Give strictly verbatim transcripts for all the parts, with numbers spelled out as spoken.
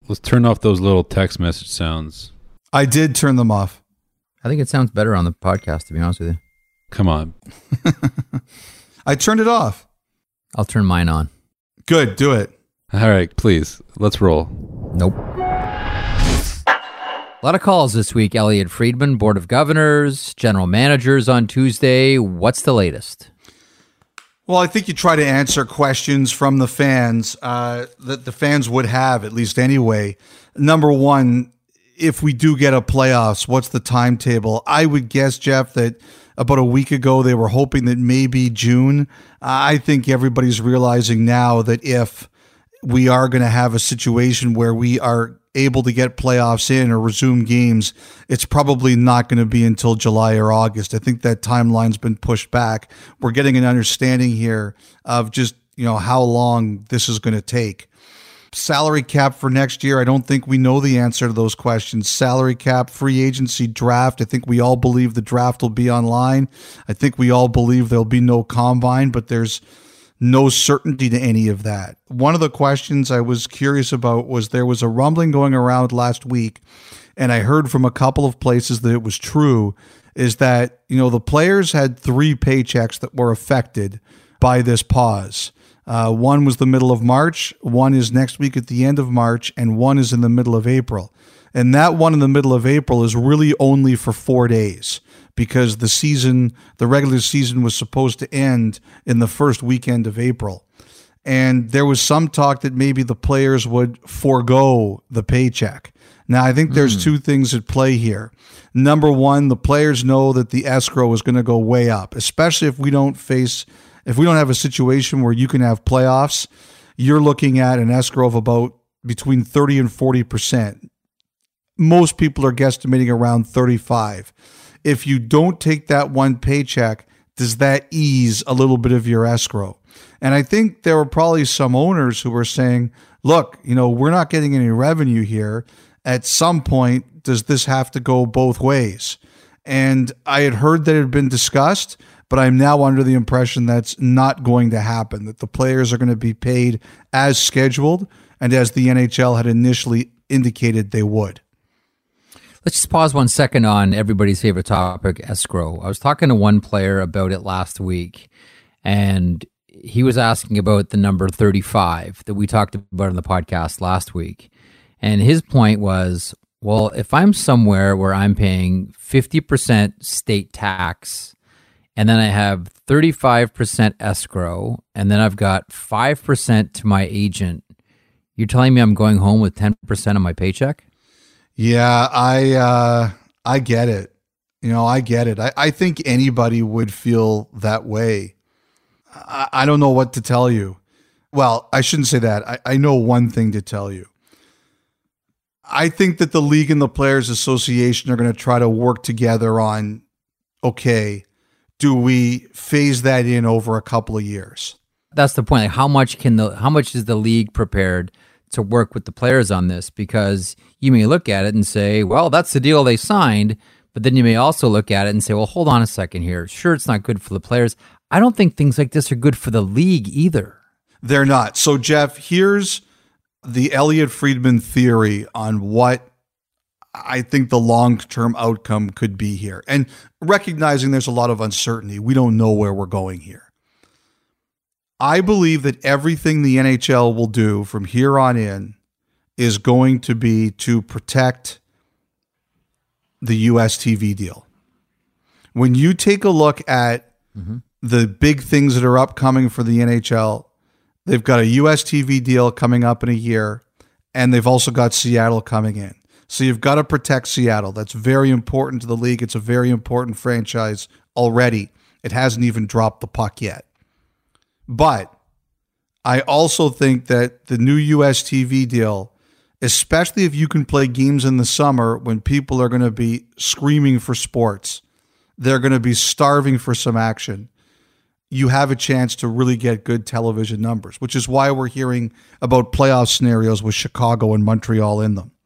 Let's turn off those little text message sounds. I did turn them off. I think it sounds better on the podcast, to be honest with you. Come on. I turned it off. I'll turn mine on. Good, do it. All right, please. Let's roll. Nope. A lot of calls this week. Elliot Friedman, Board of Governors, General Managers on Tuesday. What's the latest? Well, I think you try to answer questions from the fans uh, that the fans would have, at least anyway. Number one, if we do get a playoffs, what's the timetable? I would guess, Jeff, that about a week ago they were hoping that maybe June. I think everybody's realizing now that if we are going to have a situation where we are able to get playoffs in or resume games, it's probably not going to be until July or August. I think that timeline's been pushed back. We're getting an understanding here of just, you know, how long this is going to take. Salary cap for next year, I don't think we know the answer to those questions. Salary cap, free agency, draft. I think we all believe the draft will be online. I think we all believe there'll be no combine, but there's no certainty to any of that. One of the questions I was curious about was there was a rumbling going around last week, and I heard from a couple of places that it was true, is that, you know, the players had three paychecks that were affected by this pause. Uh, one was the middle of March, one is next week at the end of March, and one is in the middle of April. And that one in the middle of April is really only for four days because the season, the regular season was supposed to end in the first weekend of April. And there was some talk that maybe the players would forego the paycheck. Now, I think there's mm. two things at play here. Number one, the players know that the escrow is going to go way up, especially if we don't face If we don't have a situation where you can have playoffs, you're looking at an escrow of about between thirty and forty percent. Most people are guesstimating around thirty-five. If you don't take that one paycheck, does that ease a little bit of your escrow? And I think there were probably some owners who were saying, look, you know, we're not getting any revenue here. At some point, does this have to go both ways? And I had heard that it had been discussed, but I'm now under the impression that's not going to happen, that the players are going to be paid as scheduled and as the N H L had initially indicated they would. Let's just pause one second on everybody's favorite topic, escrow. I was talking to one player about it last week, and he was asking about the number thirty-five that we talked about on the podcast last week. And his point was, well, if I'm somewhere where I'm paying fifty percent state tax, and then I have thirty-five percent escrow, and then I've got five percent to my agent, you're telling me I'm going home with ten percent of my paycheck? Yeah, I uh, I get it. You know, I get it. I, I think anybody would feel that way. I, I don't know what to tell you. Well, I shouldn't say that. I, I know one thing to tell you. I think that the league and the Players Association are going to try to work together on, okay, do we phase that in over a couple of years? That's the point. Like how much can the how much is the league prepared to work with the players on this? Because you may look at it and say, well, that's the deal they signed, but then you may also look at it and say, well, hold on a second here. Sure, it's not good for the players. I don't think things like this are good for the league either. They're not. So, Jeff, here's the Elliot Friedman theory on what I think the long-term outcome could be here. And recognizing there's a lot of uncertainty, we don't know where we're going here. I believe that everything the N H L will do from here on in is going to be to protect the U S T V deal. When you take a look at mm-hmm. the big things that are upcoming for the N H L, they've got a U S T V deal coming up in a year, and they've also got Seattle coming in. So you've got to protect Seattle. That's very important to the league. It's a very important franchise already. It hasn't even dropped the puck yet. But I also think that the new U S T V deal, especially if you can play games in the summer when people are going to be screaming for sports, they're going to be starving for some action, you have a chance to really get good television numbers, which is why we're hearing about playoff scenarios with Chicago and Montreal in them.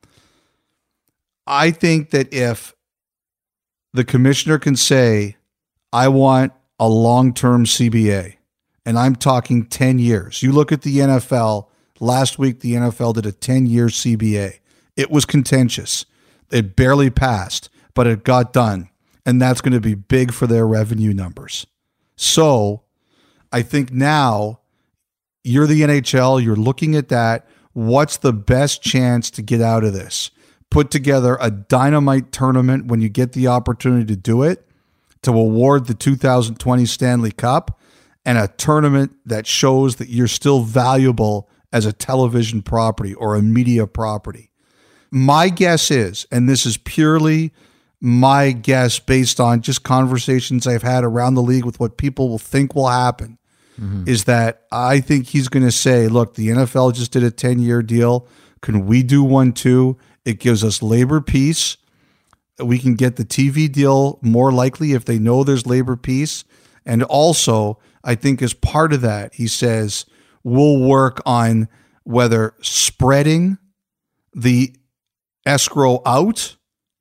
I think that if the commissioner can say, I want a long-term C B A, and I'm talking ten years. You look at the N F L last week the N F L did a ten-year C B A. It was contentious. It barely passed, but it got done. And that's going to be big for their revenue numbers. So I think now you're the N H L, you're looking at that. What's the best chance to get out of this? Put together a dynamite tournament when you get the opportunity to do it, to award the two thousand twenty Stanley Cup, and a tournament that shows that you're still valuable as a television property or a media property. My guess is, and this is purely my guess based on just conversations I've had around the league with what people will think will happen, mm-hmm. is that I think he's going to say, look, the N F L just did a ten-year deal. Can we do one too? It gives us labor peace. We can get the T V deal more likely if they know there's labor peace. And also, I think as part of that, he says, we'll work on whether spreading the escrow out,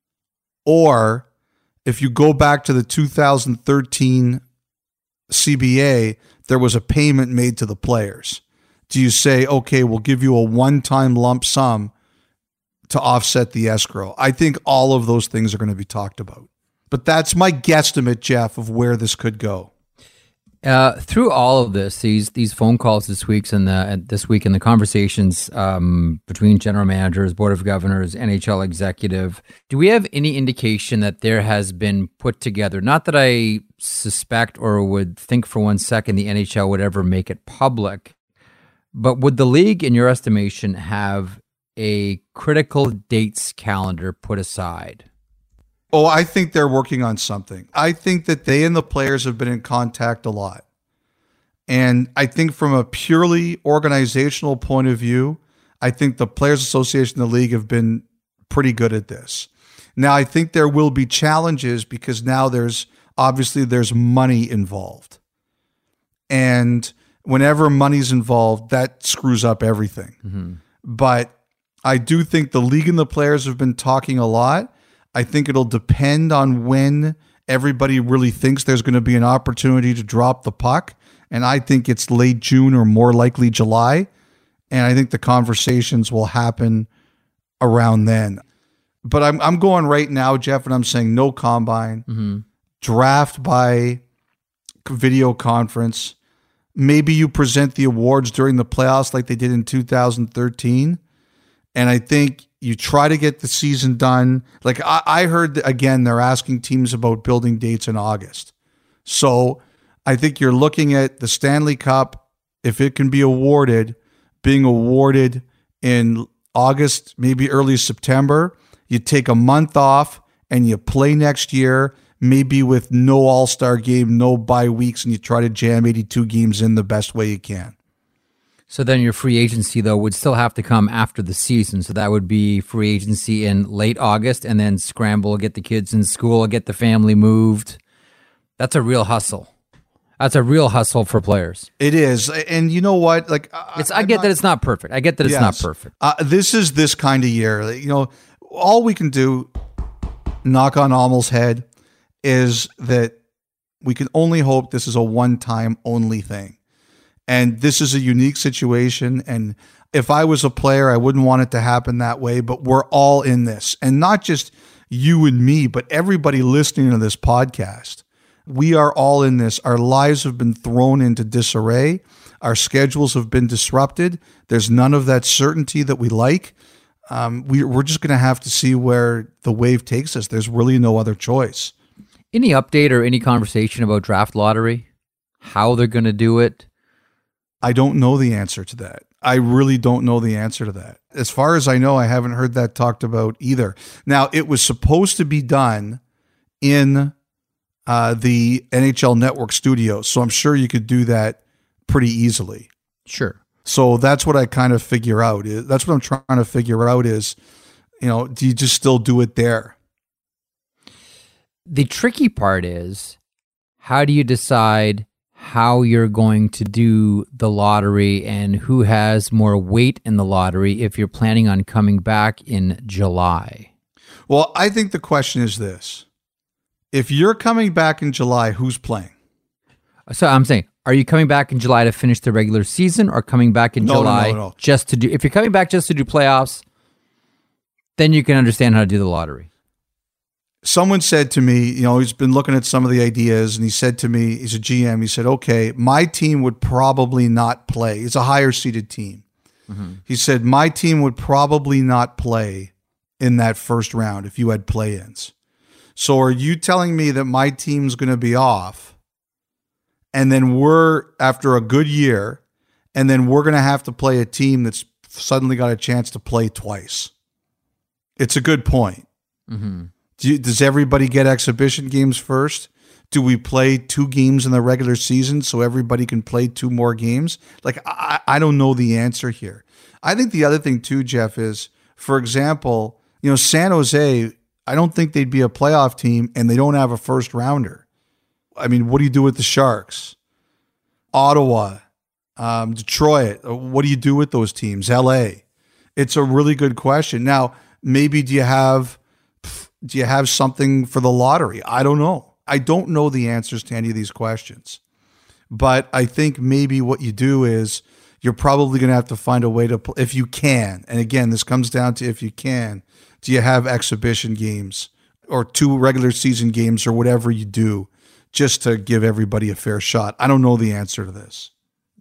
or if you go back to the two thousand thirteen C B A, there was a payment made to the players. Do you say, okay, we'll give you a one-time lump sum to offset the escrow? I think all of those things are going to be talked about. But that's my guesstimate, Jeff, of where this could go. Uh, through all of this, these these phone calls this week's and the this week and the conversations um, between general managers, board of governors, N H L executive, do we have any indication that there has been put together? Not that I suspect or would think for one second the N H L would ever make it public, but would the league, in your estimation, have a critical dates calendar put aside? Oh, I think they're working on something. I think that they and the players have been in contact a lot. And I think from a purely organizational point of view, I think the Players Association and the league have been pretty good at this. Now, I think there will be challenges because now there's obviously there's money involved. And whenever money's involved, that screws up everything. Mm-hmm. But I do think the league and the players have been talking a lot. I think it'll depend on when everybody really thinks there's going to be an opportunity to drop the puck. And I think it's late June or more likely July. And I think the conversations will happen around then. But I'm I'm going right now, Jeff, and I'm saying no combine, mm-hmm. draft by video conference. Maybe you present the awards during the playoffs like they did in two thousand thirteen. And I think you try to get the season done. Like I, I heard, that, again, they're asking teams about building dates in August. So I think you're looking at the Stanley Cup, if it can be awarded, being awarded in August, maybe early September. You take a month off and you play next year, maybe with no all-star game, no bye weeks, and you try to jam eighty-two games in the best way you can. So then your free agency, though, would still have to come after the season. So that would be free agency in late August and then scramble, get the kids in school, get the family moved. That's a real hustle. That's a real hustle for players. It is. And you know what? Like, it's, I, I get not, that it's not perfect. I get that it's yes, not perfect. Uh, this is this kind of year. You know, all we can do, knock on Amel's head, is that we can only hope this is a one-time only thing. And this is a unique situation. And if I was a player, I wouldn't want it to happen that way. But we're all in this. And not just you and me, but everybody listening to this podcast. We are all in this. Our lives have been thrown into disarray. Our schedules have been disrupted. There's none of that certainty that we like. Um, we, we're just going to have to see where the wave takes us. There's really no other choice. Any update or any conversation about draft lottery? How they're going to do it? I don't know the answer to that. I really don't know the answer to that. As far as I know, I haven't heard that talked about either. Now, it was supposed to be done in uh, the N H L Network studios, so I'm sure you could do that pretty easily. Sure. So that's what I kind of figure out. That's what I'm trying to figure out is, you know, do you just still do it there? The tricky part is, how do you decide how you're going to do the lottery and who has more weight in the lottery if you're planning on coming back in July? Well, I think the question is this. If you're coming back in July, who's playing? So I'm saying, Are you coming back in July to finish the regular season, or coming back in No, no, July no, no. just to do? If you're coming back just to do playoffs, then you can understand how to do the lottery. Someone said to me, you know, he's been looking at some of the ideas, and he said to me, he's a G M, he said, okay, my team would probably not play. It's a higher seeded team. Mm-hmm. He said, my team would probably not play in that first round if you had play-ins. So are you telling me that my team's going to be off, and then we're, after a good year, and then we're going to have to play a team that's suddenly got a chance to play twice? It's a good point. Mm-hmm. Do you, does everybody get exhibition games first? Do we play two games in the regular season so everybody can play two more games? Like, I, I don't know the answer here. I think the other thing too, Jeff, is, for example, you know, San Jose, I don't think they'd be a playoff team, and they don't have a first rounder. I mean, what do you do with the Sharks? Ottawa, um, Detroit, what do you do with those teams? L A. It's a really good question. Now, maybe do you have... Do you have something for the lottery? I don't know. I don't know the answers to any of these questions. But I think maybe what you do is you're probably going to have to find a way to, if you can, and again, this comes down to if you can, do you have exhibition games or two regular season games or whatever you do just to give everybody a fair shot? I don't know the answer to this.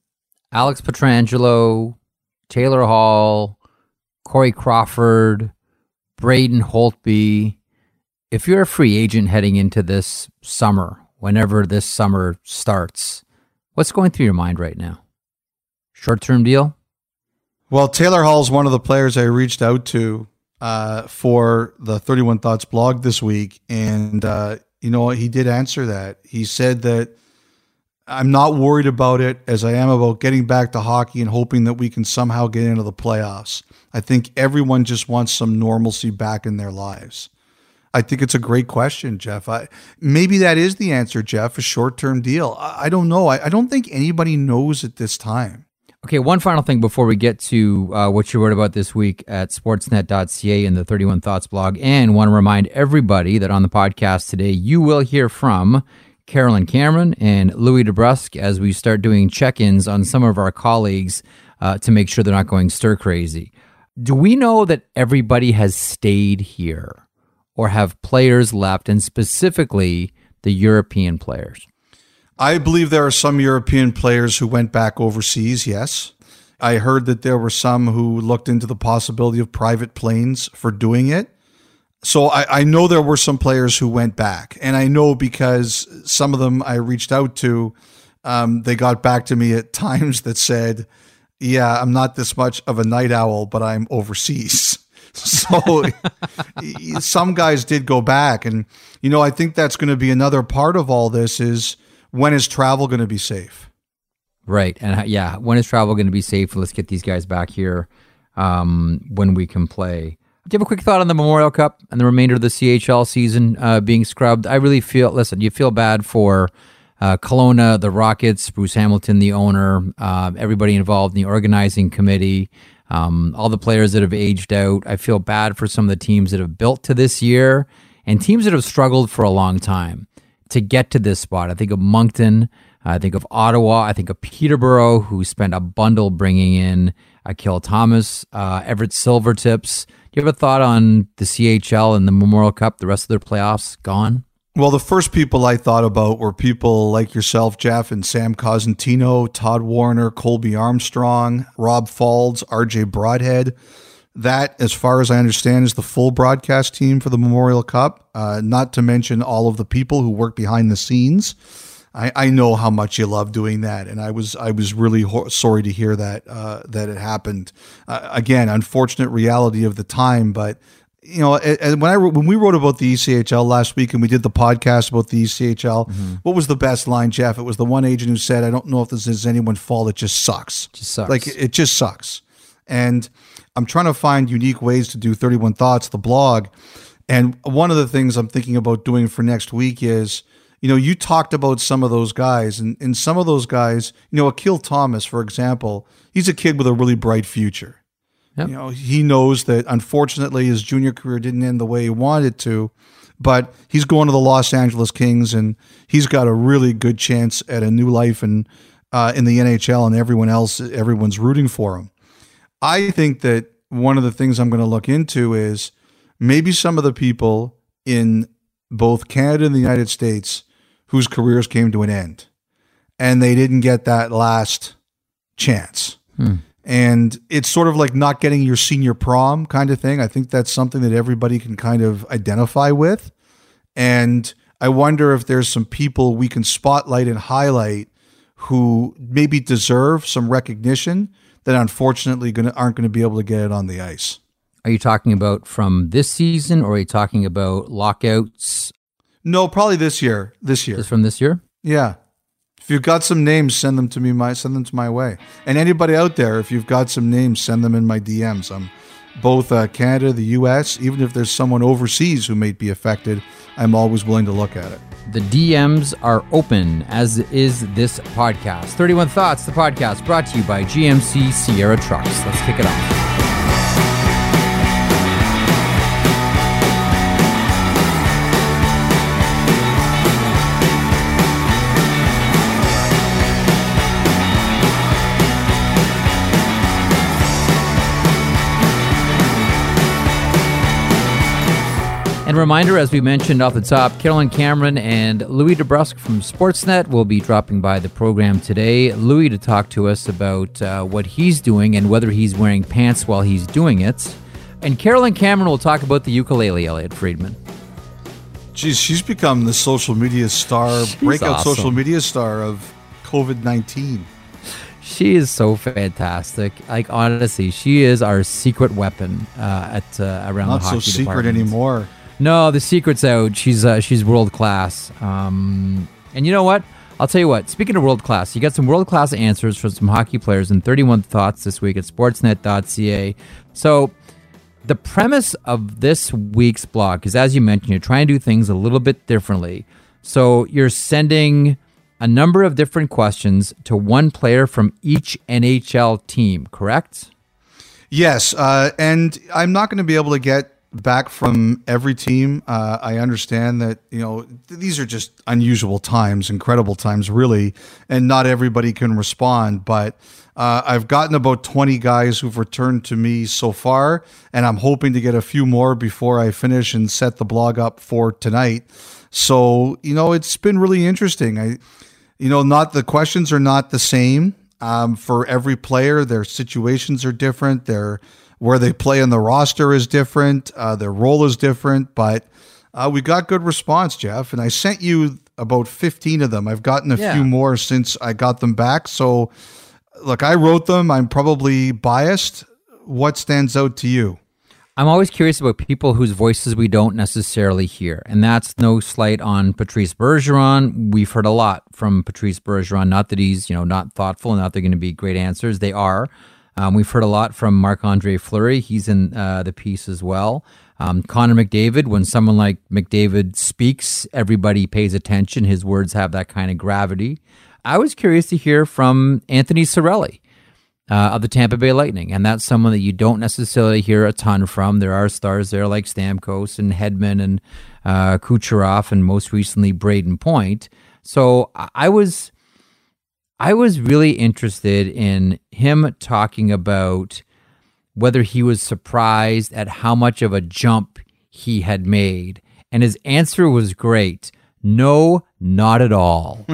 Alex Pietrangelo, Taylor Hall, Corey Crawford, Braden Holtby. If you're a free agent heading into this summer, whenever this summer starts, what's going through your mind right now? Short-term deal? Well, Taylor Hall's one of the players I reached out to uh, for the thirty-one Thoughts blog this week. And, uh, you know, he did answer that. He said that I'm not worried about it as I am about getting back to hockey and hoping that we can somehow get into the playoffs. I think everyone just wants some normalcy back in their lives. I think it's a great question, Jeff. I, maybe that is the answer, Jeff, a short-term deal. I, I don't know. I, I don't think anybody knows at this time. Okay, one final thing before we get to uh, what you wrote about this week at sportsnet dot c a in the thirty-one Thoughts blog, and want to remind everybody that on the podcast today, you will hear from Carolyn Cameron and Louis DeBrusque as we start doing check-ins on some of our colleagues uh, to make sure they're not going stir-crazy. Do we know that everybody has stayed here? Or have players left, and specifically the European players? I believe there are some European players who went back overseas, yes. I heard that there were some who looked into the possibility of private planes for doing it. So I, I know there were some players who went back. And I know because some of them I reached out to, um, they got back to me at times that said, yeah, I'm not this much of a night owl, but I'm overseas. So some guys did go back. And, you know, I think that's going to be another part of all this is when is travel going to be safe? Right. And yeah, when is travel going to be safe? Let's get these guys back here um, when we can play. Do you have a quick thought on the Memorial Cup and the remainder of the C H L season uh, being scrubbed? I really feel, listen, you feel bad for uh, Kelowna, the Rockets, Bruce Hamilton, the owner, uh, everybody involved in the organizing committee. Um, all the players that have aged out. I feel bad for some of the teams that have built to this year and teams that have struggled for a long time to get to this spot. I think of Moncton. I think of Ottawa. I think of Peterborough, who spent a bundle bringing in Akil Thomas, uh, Everett Silvertips. Do you have a thought on the C H L and the Memorial Cup, the rest of their playoffs gone? Well, the first people I thought about were people like yourself, Jeff, and Sam Cosentino, Todd Warner, Colby Armstrong, Rob Faulds, R J Broadhead. That, as far as I understand, is the full broadcast team for the Memorial Cup, uh, not to mention all of the people who work behind the scenes. I, I know how much you love doing that, and I was I was really ho- sorry to hear that uh, that it happened. Uh, again, unfortunate reality of the time, but you know, and when I when we wrote about the E C H L last week and we did the podcast about the E C H L, mm-hmm. what was the best line, Jeff? It was the one agent who said, "I don't know if this is anyone's fault. It just sucks. Just sucks. Like it just sucks." And I'm trying to find unique ways to do thirty-one Thoughts, the blog. And one of the things I'm thinking about doing for next week is, you know, you talked about some of those guys, and, and some of those guys, you know, Akil Thomas, for example, he's a kid with a really bright future. Yep. You know, he knows that unfortunately his junior career didn't end the way he wanted it to, but he's going to the Los Angeles Kings and he's got a really good chance at a new life in uh, in the N H L, and everyone else, everyone's rooting for him. I think that one of the things I'm going to look into is maybe some of the people in both Canada and the United States whose careers came to an end and they didn't get that last chance. Hmm. And it's sort of like not getting your senior prom kind of thing. I think that's something that everybody can kind of identify with. And I wonder if there's some people we can spotlight and highlight who maybe deserve some recognition that unfortunately gonna, aren't going to be able to get it on the ice. Are you talking about from this season, or are you talking about lockouts? No, probably this year. This year. Just from this year? Yeah. If you've got some names, send them to me. My send them to my way. And anybody out there, if you've got some names, send them in my D Ms. I'm both uh, Canada, the U S. Even if there's someone overseas who may be affected, I'm always willing to look at it. The D Ms are open, as is this podcast. thirty-one Thoughts, the podcast, brought to you by G M C Sierra Trucks. Let's kick it off. And a reminder, as we mentioned off the top, Carolyn Cameron and Louis DeBrusque from Sportsnet will be dropping by the program today. Louis to talk to us about uh, what he's doing and whether he's wearing pants while he's doing it. And Carolyn Cameron will talk about the ukulele, Elliot Friedman. Geez, she's become the social media star, She's breakout awesome. social media star of covid nineteen. She is so fantastic. Like, honestly, she is our secret weapon uh, at uh, around Not the hockey so secret department. anymore. No, the secret's out. She's uh, she's world class. Um, and you know what? I'll tell you what. Speaking of world class, you got some world class answers from some hockey players in thirty-one Thoughts this week at sportsnet dot c a. So the premise of this week's blog is, as you mentioned, you're trying to do things a little bit differently. So you're sending a number of different questions to one player from each N H L team, correct? Yes, uh, and I'm not going to be able to get back from every team. Uh, I understand that, you know, th- these are just unusual times, incredible times, really, and not everybody can respond. But uh, I've gotten about twenty guys who've returned to me so far, and I'm hoping to get a few more before I finish and set the blog up for tonight. So, you know, it's been really interesting. I, you know, not the questions are not the same um, for every player. Their situations are different. Their where they play in the roster is different. Uh, their role is different, but uh, we got good response, Jeff. And I sent you about fifteen of them. I've gotten a Yeah. few more since I got them back. So, look, I wrote them. I'm probably biased. What stands out to you? I'm always curious about people whose voices we don't necessarily hear. And that's no slight on Patrice Bergeron. We've heard a lot from Patrice Bergeron. Not that he's, you know, not thoughtful, not they're going to be great answers. They are. Um, we've heard a lot from Marc-Andre Fleury. He's in uh, the piece as well. Um, Connor McDavid, when someone like McDavid speaks, everybody pays attention. His words have that kind of gravity. I was curious to hear from Anthony Cirelli uh, of the Tampa Bay Lightning, and that's someone that you don't necessarily hear a ton from. There are stars there like Stamkos and Hedman and uh, Kucherov, and most recently Braden Point. So I was... I was really interested in him talking about whether he was surprised at how much of a jump he had made. And his answer was great. No, not at all.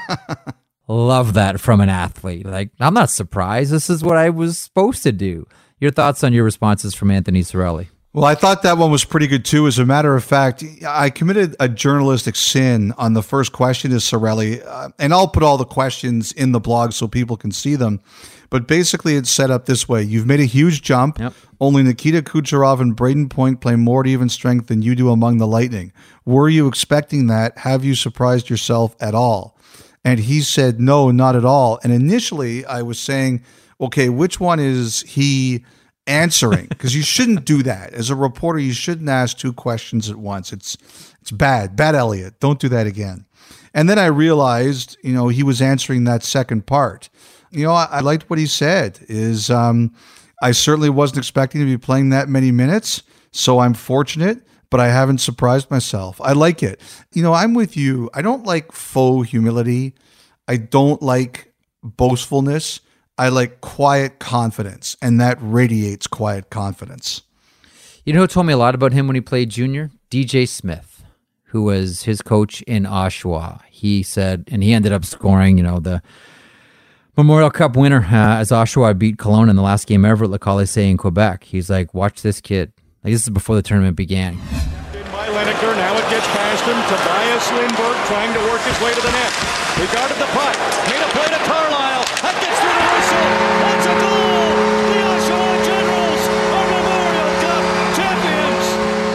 Love that from an athlete. Like, I'm not surprised. This is what I was supposed to do. Your thoughts on your responses from Anthony Cirelli? Well, I thought that one was pretty good too. As a matter of fact, I committed a journalistic sin on the first question to Cirelli, uh, and I'll put all the questions in the blog so people can see them. But basically, it's set up this way. You've made a huge jump. Yep. Only Nikita Kucherov and Braden Point play more to even strength than you do among the Lightning. Were you expecting that? Have you surprised yourself at all? And he said, no, not at all. And initially, I was saying, okay, which one is he answering? Because you shouldn't do that. As a reporter, you shouldn't ask two questions at once. It's it's bad. Bad Elliot. Don't do that again. And then I realized, you know, he was answering that second part. You know, I, I liked what he said is um, I certainly wasn't expecting to be playing that many minutes, so I'm fortunate, but I haven't surprised myself. I like it. You know, I'm with you. I don't like faux humility. I don't like boastfulness. I like quiet confidence, and that radiates quiet confidence. You know who told me a lot about him when he played junior? D J Smith, who was his coach in Oshawa. He said, and he ended up scoring, you know, the Memorial Cup winner uh, as Oshawa beat Kelowna in the last game ever at Le Colisée in Quebec. He's like, watch this kid. Like, this is before the tournament began. By Lineker, now it gets past him. Tobias Lindbergh trying to work his way to the net. He guarded the puck. Made a play to Carlisle. That gets through the whistle. That's a goal. The Oshawa Generals are Memorial Cup champions.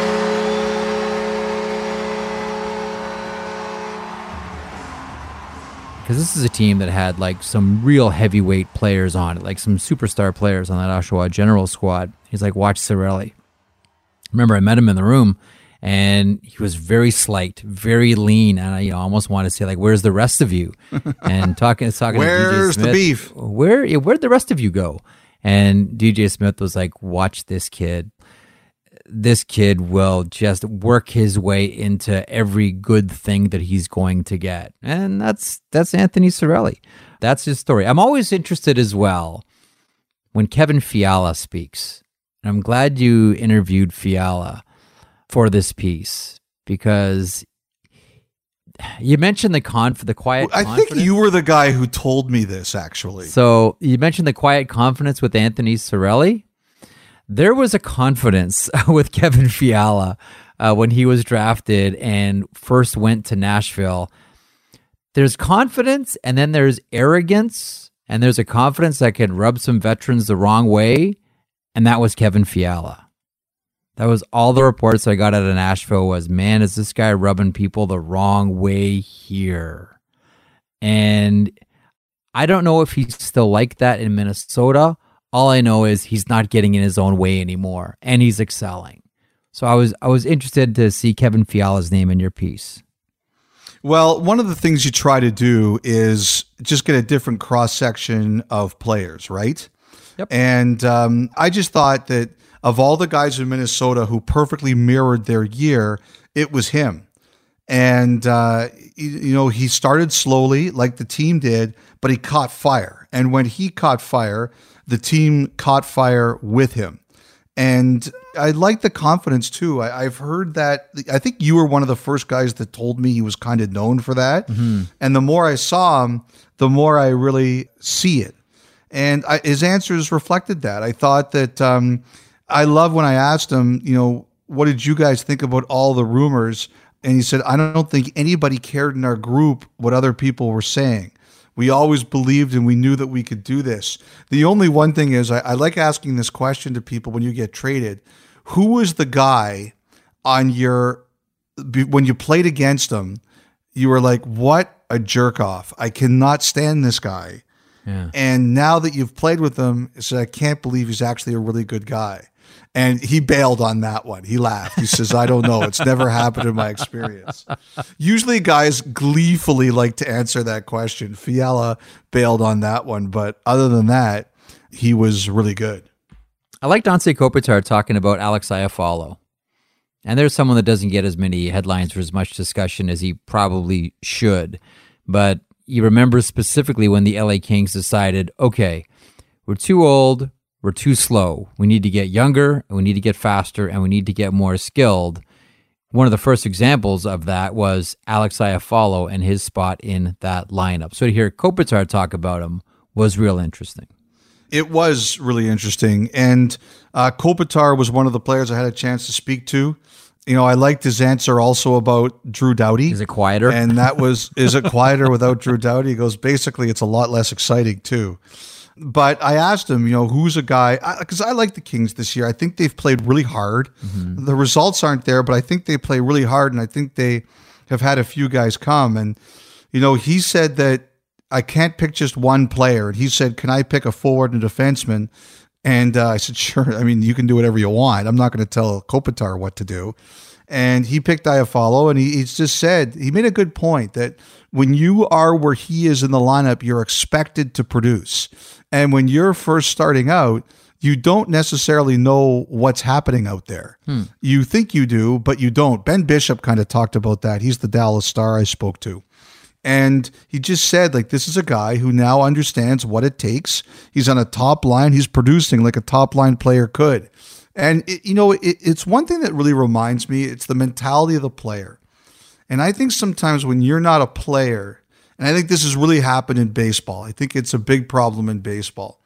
Because this is a team that had like some real heavyweight players on it, like some superstar players on that Oshawa General squad. He's like, watch Cirelli. Remember, I met him in the room, and he was very slight, very lean, and I, you know, almost wanted to say, like, "Where's the rest of you?" And talking, talking Where's to D J Smith, the beef? Where, yeah, where'd the rest of you go? And D J Smith was like, "Watch this kid. This kid will just work his way into every good thing that he's going to get." And that's that's Anthony Cirelli. That's his story. I'm always interested as well when Kevin Fiala speaks. And I'm glad you interviewed Fiala for this piece, because you mentioned the conf the quiet I confidence. think you were the guy who told me this, actually. So you mentioned the quiet confidence with Anthony Cirelli. There was a confidence with Kevin Fiala uh, when he was drafted and first went to Nashville. There's confidence, and then there's arrogance, and there's a confidence that can rub some veterans the wrong way, and that was Kevin Fiala. That was all the reports I got out of Nashville was, man, is this guy rubbing people the wrong way here? And I don't know if he's still like that in Minnesota. All I know is he's not getting in his own way anymore, and he's excelling. So I was I was interested to see Kevin Fiala's name in your piece. Well, one of the things you try to do is just get a different cross-section of players, right? Yep. And um, I just thought that of all the guys in Minnesota who perfectly mirrored their year, it was him. And, uh, you, you know, he started slowly like the team did, but he caught fire. And when he caught fire, the team caught fire with him. And I like the confidence too. I, I've heard that. I think you were one of the first guys that told me he was kind of known for that. Mm-hmm. And the more I saw him, the more I really see it. And I, his answers reflected that. I thought that um, I love when I asked him, you know, what did you guys think about all the rumors? And he said, I don't think anybody cared in our group what other people were saying. We always believed and we knew that we could do this. The only one thing is I, I like asking this question to people when you get traded. Who was the guy on your, when you played against him, you were like, what a jerk off. I cannot stand this guy. Yeah. And now that you've played with him, he said, I can't believe he's actually a really good guy. And he bailed on that one. He laughed. He says, I don't know. It's never happened in my experience. Usually guys gleefully like to answer that question. Fiala bailed on that one. But other than that, he was really good. I liked Anze Kopitar talking about Alex Iafallo. And there's someone that doesn't get as many headlines or as much discussion as he probably should. But you remember specifically when the L A Kings decided, okay, we're too old, we're too slow. We need to get younger, and we need to get faster, and we need to get more skilled. One of the first examples of that was Alex Iafallo and his spot in that lineup. So to hear Kopitar talk about him was real interesting. It was really interesting. And uh, Kopitar was one of the players I had a chance to speak to. You know, I liked his answer also about Drew Doughty. Is it quieter? And that was, is it quieter without Drew Doughty? He goes, basically, it's a lot less exciting too. But I asked him, you know, who's a guy, because I, I like the Kings this year. I think they've played really hard. Mm-hmm. The results aren't there, but I think they play really hard, and I think they have had a few guys come. And, you know, he said that I can't pick just one player. And he said, can I pick a forward and a defenseman? And uh, I said, sure. I mean, you can do whatever you want. I'm not going to tell Kopitar what to do. And he picked Iafallo, and he, he's just said, he made a good point that when you are where he is in the lineup, you're expected to produce. And when you're first starting out, you don't necessarily know what's happening out there. Hmm. You think you do, but you don't. Ben Bishop kind of talked about that. He's the Dallas Star I spoke to. And he just said, like, this is a guy who now understands what it takes. He's on a top line. He's producing like a top line player could. And, it, you know, it, it's one thing that really reminds me, it's the mentality of the player. And I think sometimes when you're not a player, and I think this has really happened in baseball, I think it's a big problem in baseball.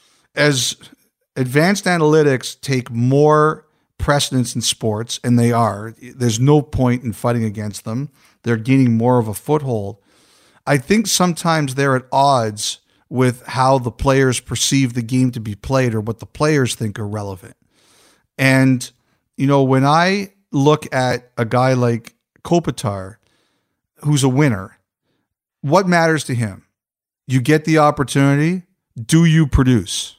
As advanced analytics take more precedence in sports, and they are, there's no point in fighting against them. They're gaining more of a foothold. I think sometimes they're at odds with how the players perceive the game to be played or what the players think are relevant. And, you know, when I look at a guy like Kopitar, who's a winner, what matters to him? You get the opportunity. Do you produce?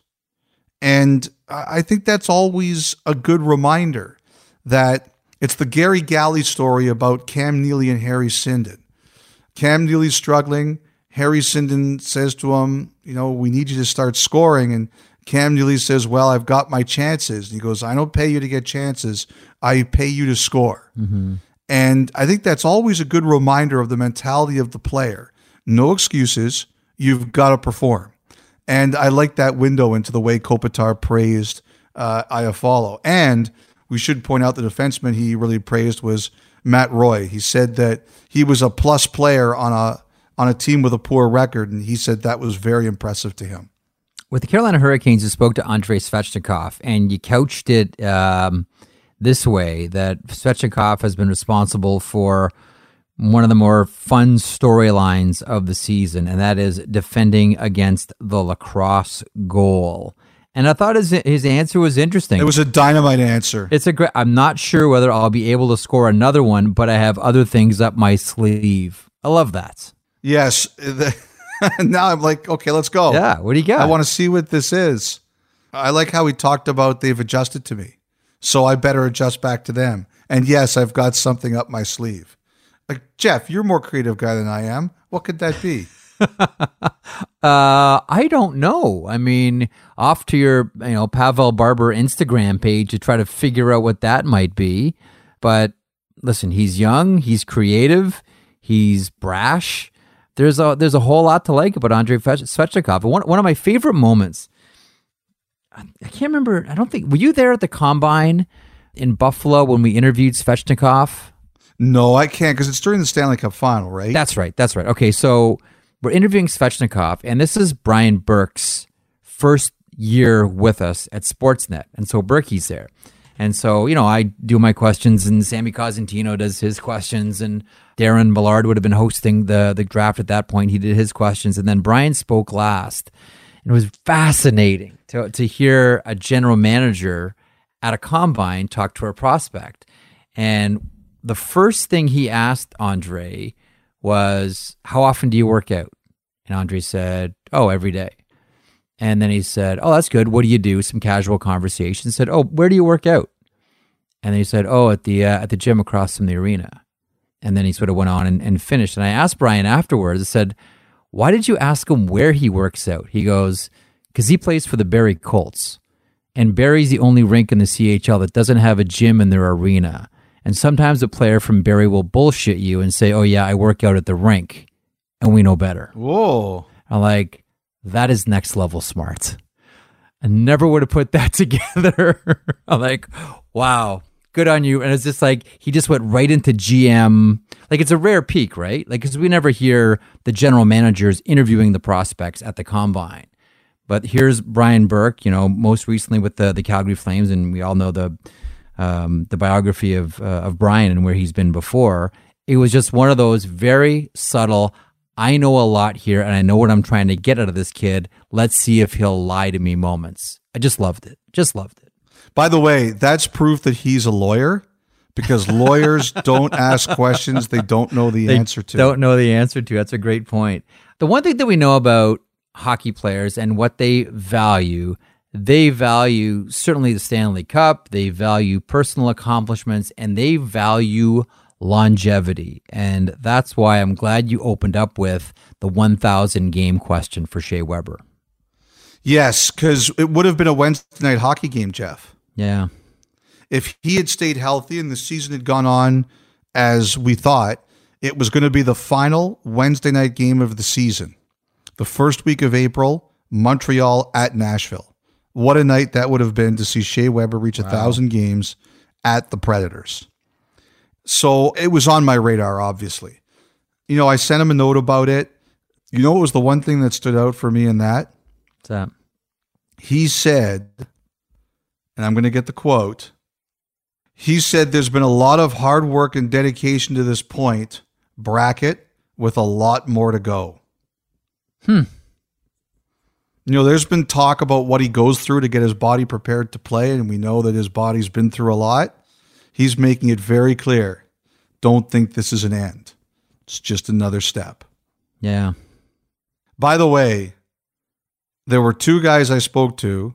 And I think that's always a good reminder that it's the Gary Galley story about Cam Neely and Harry Sinden. Cam Neely's struggling. Harry Sinden says to him, you know, we need you to start scoring. And Cam Neely says, well, I've got my chances. And he goes, I don't pay you to get chances. I pay you to score. Mm-hmm. And I think that's always a good reminder of the mentality of the player. No excuses. You've got to perform. And I like that window into the way Kopitar praised uh, Iafallo. And we should point out the defenseman he really praised was Matt Roy. He said that he was a plus player on a on a team with a poor record, and he said that was very impressive to him. With the Carolina Hurricanes, you spoke to Andrei Svechnikov, and you couched it um, this way, that Svechnikov has been responsible for one of the more fun storylines of the season, and that is defending against the lacrosse goal. And I thought his his answer was interesting. It was a dynamite answer. It's a great. I'm not sure whether I'll be able to score another one, but I have other things up my sleeve. I love that. Yes. Now I'm like, okay, let's go. Yeah. What do you got? I want to see what this is. I like how he talked about they've adjusted to me, so I better adjust back to them. And yes, I've got something up my sleeve. Like, Jeff, you're a more creative guy than I am. What could that be? uh, I don't know. I mean, off to your, you know, Pavel Barber Instagram page to try to figure out what that might be. But listen, he's young, he's creative, he's brash. There's a there's a whole lot to like about Andrei Svechnikov. One one of my favorite moments. I can't remember. I don't think were you there at the Combine in Buffalo when we interviewed Svechnikov? No, I can't because it's during the Stanley Cup Final, right? That's right. That's right. Okay, so we're interviewing Svechnikov, and this is Brian Burke's first year with us at Sportsnet, and so Berkey's there. And so, you know, I do my questions, and Sammy Cosentino does his questions, and Darren Millard would have been hosting the, the draft at that point. He did his questions, and then Brian spoke last. And it was fascinating to, to hear a general manager at a Combine talk to a prospect. And the first thing he asked Andre was, how often do you work out? And Andre said, oh, every day. And then he said, oh, that's good. What do you do? Some casual conversation. Said, oh, where do you work out? And then he said, oh, at the uh, at the gym across from the arena. And then he sort of went on and, and finished. And I asked Brian afterwards, I said, why did you ask him where he works out? He goes, because he plays for the Barrie Colts. And Barrie's the only rink in the C H L that doesn't have a gym in their arena. And sometimes a player from Barrie will bullshit you and say, oh, yeah, I work out at the rink. And we know better. Whoa. I'm like, that is next level smart. I never would have put that together. I'm like, wow, good on you. And it's just like, he just went right into G M. Like, it's a rare peak, right? Like, because we never hear the general managers interviewing the prospects at the Combine. But here's Brian Burke, you know, most recently with the, the Calgary Flames. And we all know the um, the biography of, uh, of Brian and where he's been before. It was just one of those very subtle, I know a lot here, and I know what I'm trying to get out of this kid. Let's see if he'll lie to me moments. I just loved it. Just loved it. By the way, that's proof that he's a lawyer, because lawyers don't ask questions they don't know the they answer to. Don't know the answer to. That's a great point. The one thing that we know about hockey players and what they value, they value certainly the Stanley Cup, they value personal accomplishments, and they value longevity. And that's why I'm glad you opened up with the one thousand game question for Shea Weber. Yes, because it would have been a Wednesday night hockey game, Jeff. Yeah. If he had stayed healthy and the season had gone on as we thought, It was going to be the final Wednesday night game of the season. The first week of April, Montreal at Nashville. What a night that would have been to see Shea Weber reach a wow. thousand games at the Predators. So it was on my radar, obviously. You know, I sent him a note about it. You know what was the one thing that stood out for me in that? What's that? He said, and I'm going to get the quote, he said there's been a lot of hard work and dedication to this point, bracket, with a lot more to go. Hmm. You know, there's been talk about what he goes through to get his body prepared to play, and we know that his body's been through a lot. He's making it very clear. Don't think this is an end. It's just another step. Yeah. By the way, there were two guys I spoke to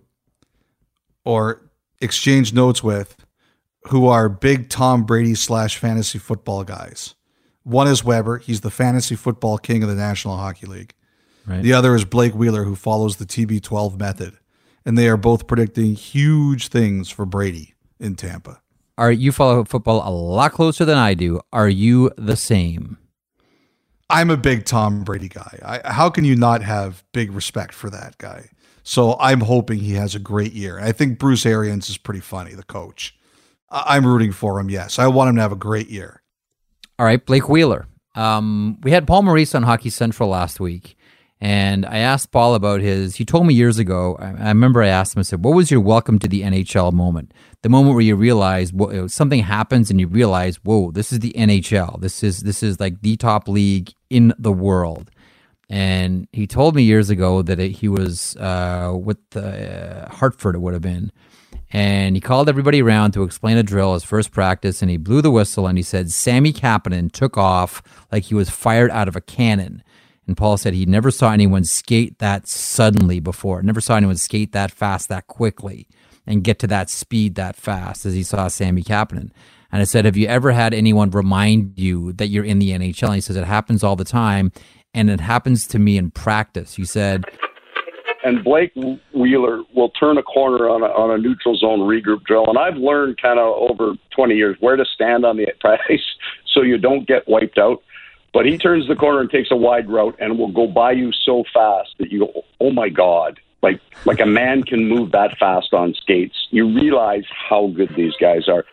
or exchanged notes with who are big Tom Brady slash fantasy football guys. One is Weber. He's the fantasy football king of the National Hockey League. Right. The other is Blake Wheeler, who follows the T B twelve method. And they are both predicting huge things for Brady in Tampa. Are you follow football a lot closer than I do? Are you the same? I'm a big Tom Brady guy. I, how can you not have big respect for that guy? So I'm hoping he has a great year. I think Bruce Arians is pretty funny, the coach. I, I'm rooting for him, yes. I want him to have a great year. All right, Blake Wheeler. Um, we had Paul Maurice on Hockey Central last week. And I asked Paul about his, he told me years ago, I, I remember I asked him, I said, what was your welcome to the N H L moment? The moment where you realize well, something happens and you realize, whoa, this is the N H L. This is this is like the top league in the world. And he told me years ago that it, he was uh, with uh, Hartford, it would have been. And he called everybody around to explain a drill, his first practice, and he blew the whistle and he said, Sammy Kapanen took off like he was fired out of a cannon. And Paul said he never saw anyone skate that suddenly before. Never saw anyone skate that fast, that quickly, and get to that speed that fast as he saw Sammy Kapanen. And I said, have you ever had anyone remind you that you're in the N H L? And he says, it happens all the time, and it happens to me in practice. You said... And Blake Wheeler will turn a corner on a, on a neutral zone regroup drill. And I've learned kind of over twenty years where to stand on the ice so you don't get wiped out. But he turns the corner and takes a wide route and will go by you so fast that you go, oh, my God. Like like a man can move that fast on skates. You realize how good these guys are.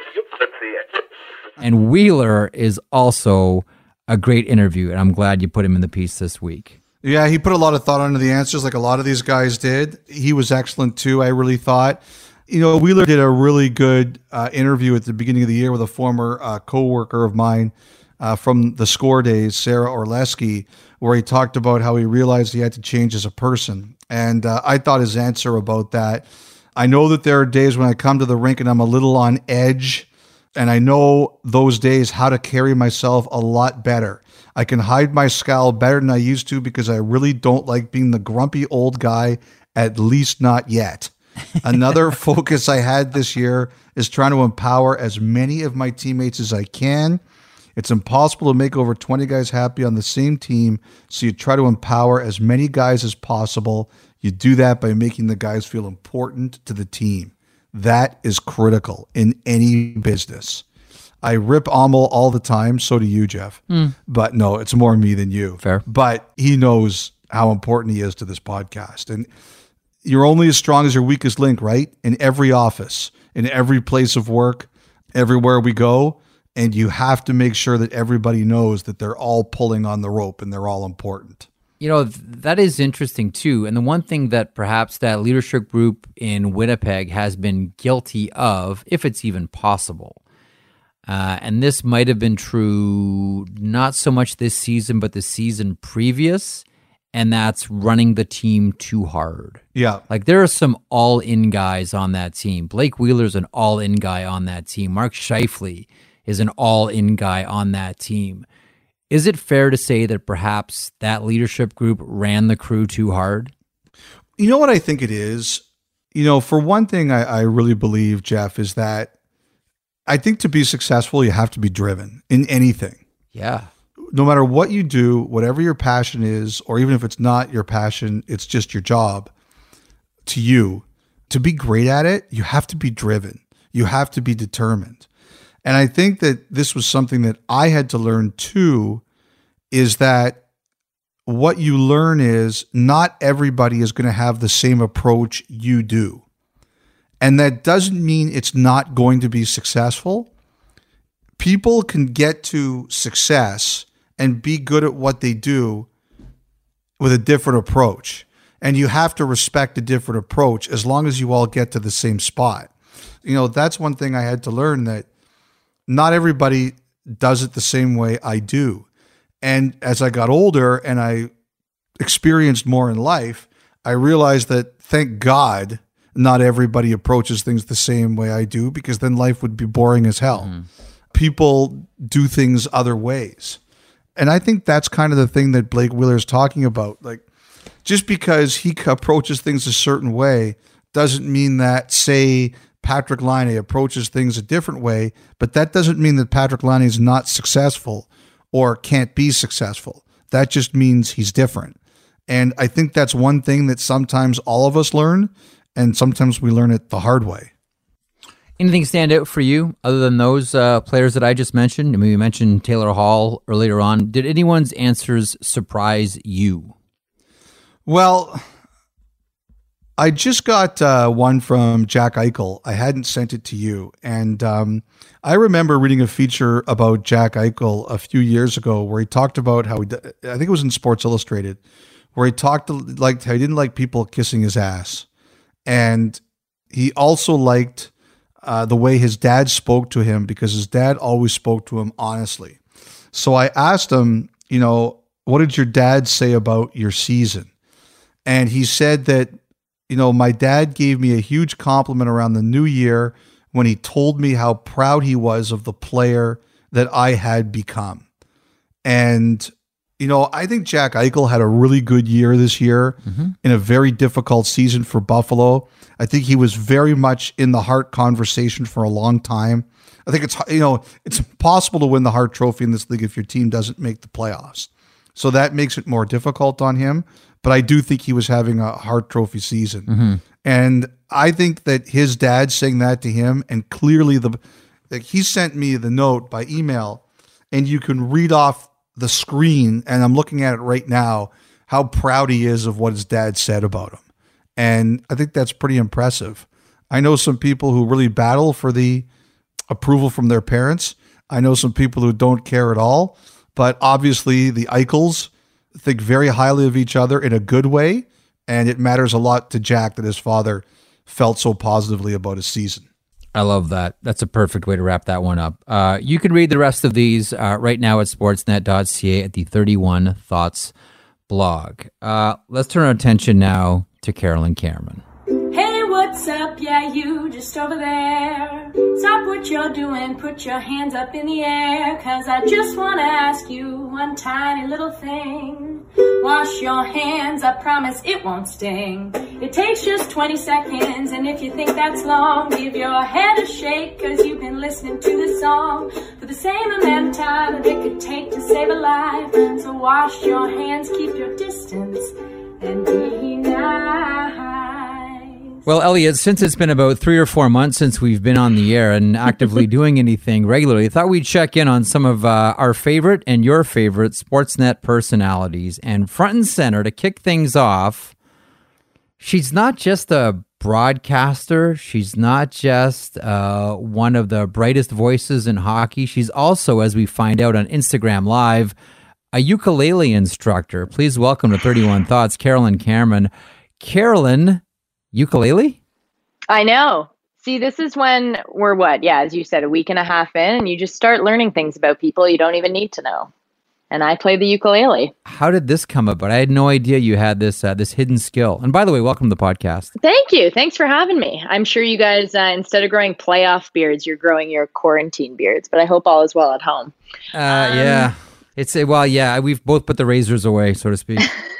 And Wheeler is also a great interview, and I'm glad you put him in the piece this week. Yeah, he put a lot of thought into the answers like a lot of these guys did. He was excellent, too, I really thought. You know, Wheeler did a really good uh, interview at the beginning of the year with a former uh, co-worker of mine, Uh, from the Score days, Sarah Orlesky, where he talked about how he realized he had to change as a person. And uh, I thought his answer about that, I know that there are days when I come to the rink and I'm a little on edge, and I know those days how to carry myself a lot better. I can hide my scowl better than I used to because I really don't like being the grumpy old guy, at least not yet. Another focus I had this year is trying to empower as many of my teammates as I can. It's impossible to make over twenty guys happy on the same team, so you try to empower as many guys as possible. You do that by making the guys feel important to the team. That is critical in any business. I rip Amel all the time, so do you, Jeff. Mm. But no, it's more me than you. Fair. But he knows how important he is to this podcast. And you're only as strong as your weakest link, right? In every office, in every place of work, everywhere we go. And you have to make sure that everybody knows that they're all pulling on the rope and they're all important. You know, that is interesting too. And the one thing that perhaps that leadership group in Winnipeg has been guilty of, if it's even possible, uh, and this might have been true not so much this season, but the season previous, and that's running the team too hard. Yeah. Like there are some all-in guys on that team. Blake Wheeler's an all-in guy on that team. Mark Scheifele is an all-in guy on that team. Is it fair to say that perhaps that leadership group ran the crew too hard? You know what I think it is? You know, for one thing, I, I really believe, Jeff, is that I think to be successful, you have to be driven in anything. Yeah. No matter what you do, whatever your passion is, or even if it's not your passion, it's just your job to you, to be great at it, you have to be driven. You have to be determined. And I think that this was something that I had to learn too, is that what you learn is not everybody is going to have the same approach you do. And that doesn't mean it's not going to be successful. People can get to success and be good at what they do with a different approach. And you have to respect a different approach as long as you all get to the same spot. You know, that's one thing I had to learn, that not everybody does it the same way I do. And as I got older and I experienced more in life, I realized that, thank God, not everybody approaches things the same way I do, because then life would be boring as hell. Mm. People do things other ways. And I think that's kind of the thing that Blake Wheeler is talking about. Like, just because he approaches things a certain way doesn't mean that, say, Patrick Laine approaches things a different way, but that doesn't mean that Patrick Laine is not successful or can't be successful. That just means he's different. And I think that's one thing that sometimes all of us learn, and sometimes we learn it the hard way. Anything stand out for you other than those uh, players that I just mentioned? I mean, we mentioned Taylor Hall earlier on. Did anyone's answers surprise you? Well, I just got uh, one from Jack Eichel. I hadn't sent it to you. And um, I remember reading a feature about Jack Eichel a few years ago where he talked about how, he, I think it was in Sports Illustrated, where he talked to, like, how he didn't like people kissing his ass. And he also liked uh, the way his dad spoke to him, because his dad always spoke to him honestly. So I asked him, you know, what did your dad say about your season? And he said that, you know, my dad gave me a huge compliment around the new year when he told me how proud he was of the player that I had become. And, you know, I think Jack Eichel had a really good year this year mm-hmm. in a very difficult season for Buffalo. I think he was very much in the Hart conversation for a long time. I think it's, you know, it's impossible to win the Hart Trophy in this league if your team doesn't make the playoffs. So that makes it more difficult on him. But I do think he was having a Hart Trophy season. Mm-hmm. And I think that his dad saying that to him, and clearly the like he sent me the note by email, and you can read off the screen, and I'm looking at it right now, how proud he is of what his dad said about him. And I think that's pretty impressive. I know some people who really battle for the approval from their parents. I know some people who don't care at all. But obviously the Eichels think very highly of each other in a good way, and it matters a lot to Jack that his father felt so positively about his season. I love that. That's a perfect way to wrap that one up. Uh, you can read the rest of these uh, right now at sportsnet dot c a at the thirty-one Thoughts blog. Uh, let's turn our attention now to Carolyn Cameron. Hey, what's up? Yeah, you just over there. Stop what you're doing, put your hands up in the air, 'cause I just want to ask you one tiny little thing. Wash your hands, I promise it won't sting. It takes just twenty seconds, and if you think that's long, give your head a shake, 'cause you've been listening to this song for the same amount of time that it could take to save a life. So wash your hands, keep your distance, and be nice. Well, Elliot, since it's been about three or four months since we've been on the air and actively doing anything regularly, I thought we'd check in on some of uh, our favorite and your favorite Sportsnet personalities. And front and center to kick things off, she's not just a broadcaster. She's not just uh, one of the brightest voices in hockey. She's also, as we find out on Instagram Live, a ukulele instructor. Please welcome to thirty-one Thoughts, Carolyn Cameron. Carolyn, ukulele? I know. See, this is when we're what? Yeah, as you said, a week and a half in, and you just start learning things about people you don't even need to know. And I play the ukulele. How did this come about? I had no idea you had this uh, this hidden skill. And by the way, welcome to the podcast. Thank you. Thanks for having me. I'm sure you guys, uh, instead of growing playoff beards, you're growing your quarantine beards. But I hope all is well at home. Uh, um, yeah. It's well, yeah. We've both put the razors away, so to speak.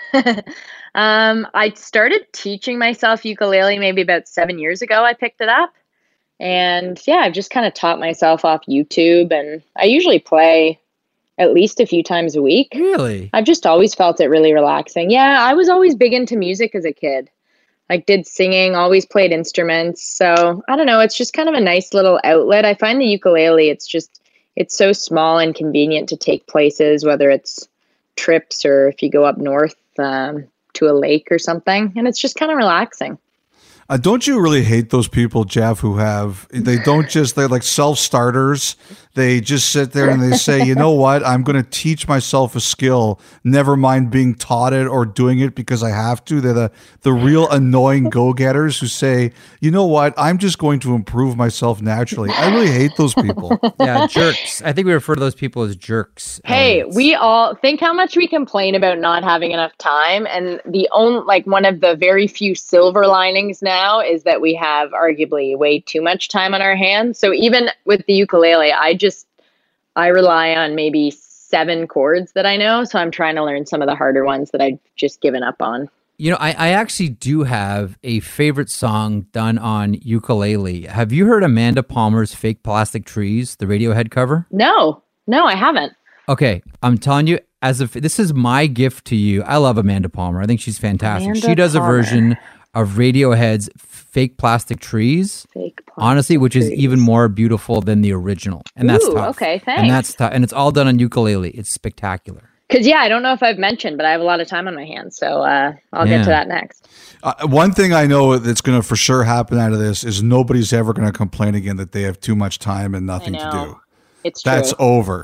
um, I started teaching myself ukulele maybe about seven years ago. I picked it up. And yeah, I've just kind of taught myself off YouTube. And I usually play at least a few times a week. Really? I've just always felt it really relaxing. Yeah, I was always big into music as a kid. like did singing, always played instruments. So I don't know. It's just kind of a nice little outlet. I find the ukulele, it's just, it's so small and convenient to take places, whether it's trips or if you go up north um, to a lake or something. And it's just kind of relaxing. Uh, don't you really hate those people, Jeff, who have, they don't just, they're like self-starters. They just sit there and they say, you know what, I'm going to teach myself a skill, never mind being taught it or doing it because I have to. They're the, the real annoying go-getters who say, you know what, I'm just going to improve myself naturally. I really hate those people. Yeah, jerks. I think we refer to those people as jerks. Hey, Uh, we all think how much we complain about not having enough time. And the only, like one of the very few silver linings now is that we have arguably way too much time on our hands. So even with the ukulele, I just, I rely on maybe seven chords that I know. So I'm trying to learn some of the harder ones that I've just given up on. You know, I, I actually do have a favorite song done on ukulele. Have you heard Amanda Palmer's Fake Plastic Trees, the Radiohead cover? No, no, I haven't. Okay, I'm telling you, as if this is my gift to you. I love Amanda Palmer. I think she's fantastic. Amanda she does Palmer. a version of Radiohead's Fake Plastic Trees, Fake plastic honestly, which is trees. even more beautiful than the original. And that's Ooh, tough. okay, thanks. And that's tough. And it's all done on ukulele. It's spectacular. Because, yeah, I don't know if I've mentioned, but I have a lot of time on my hands. So uh, I'll Yeah. get to that next. Uh, one thing I know that's going to for sure happen out of this is nobody's ever going to complain again that they have too much time and nothing to know. do. It's true. That's over.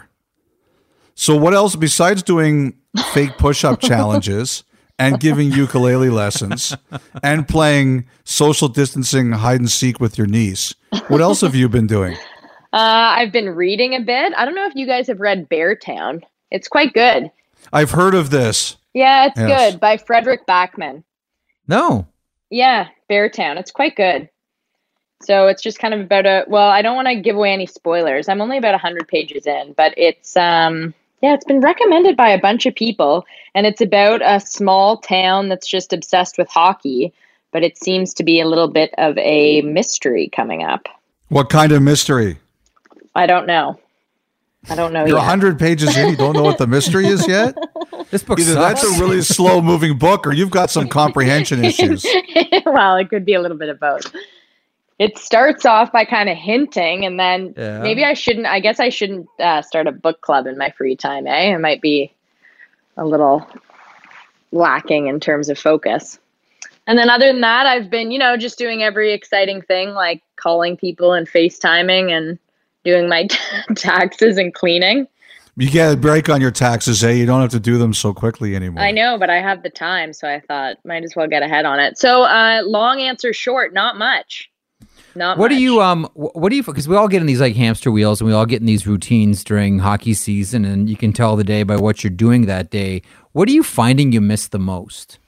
So what else besides doing fake push-up challenges and giving ukulele lessons and playing social distancing hide and seek with your niece? What else have you been doing? Uh, I've been reading a bit. I don't know if you guys have read Beartown. It's quite good. I've heard of this. Yeah, it's Yes. good by Frederick Backman. No. Yeah, Beartown. It's quite good. So it's just kind of about a, well, I don't want to give away any spoilers. I'm only about one hundred pages in, but it's, um, yeah, it's been recommended by a bunch of people. And it's about a small town that's just obsessed with hockey, but it seems to be a little bit of a mystery coming up. What kind of mystery? I don't know. I don't know You're yet. one hundred pages in. You don't know what the mystery is yet? This book Either sucks. that's a really slow moving book or you've got some comprehension issues. Well, it could be a little bit of both. It starts off by kind of hinting, and then Yeah. maybe I shouldn't, I guess I shouldn't uh, start a book club in my free time, eh? It might be a little lacking in terms of focus. And then other than that, I've been, you know, just doing every exciting thing like calling people and FaceTiming and doing my taxes and cleaning. You get a break on your taxes, eh? You don't have to do them so quickly anymore. I know, but I have the time, so I thought might as well get ahead on it. So uh, long answer short, not much. Not What much. do you um? wh- What do you? Because we all get in these like hamster wheels, and we all get in these routines during hockey season, and you can tell the day by what you're doing that day. What are you finding you miss the most?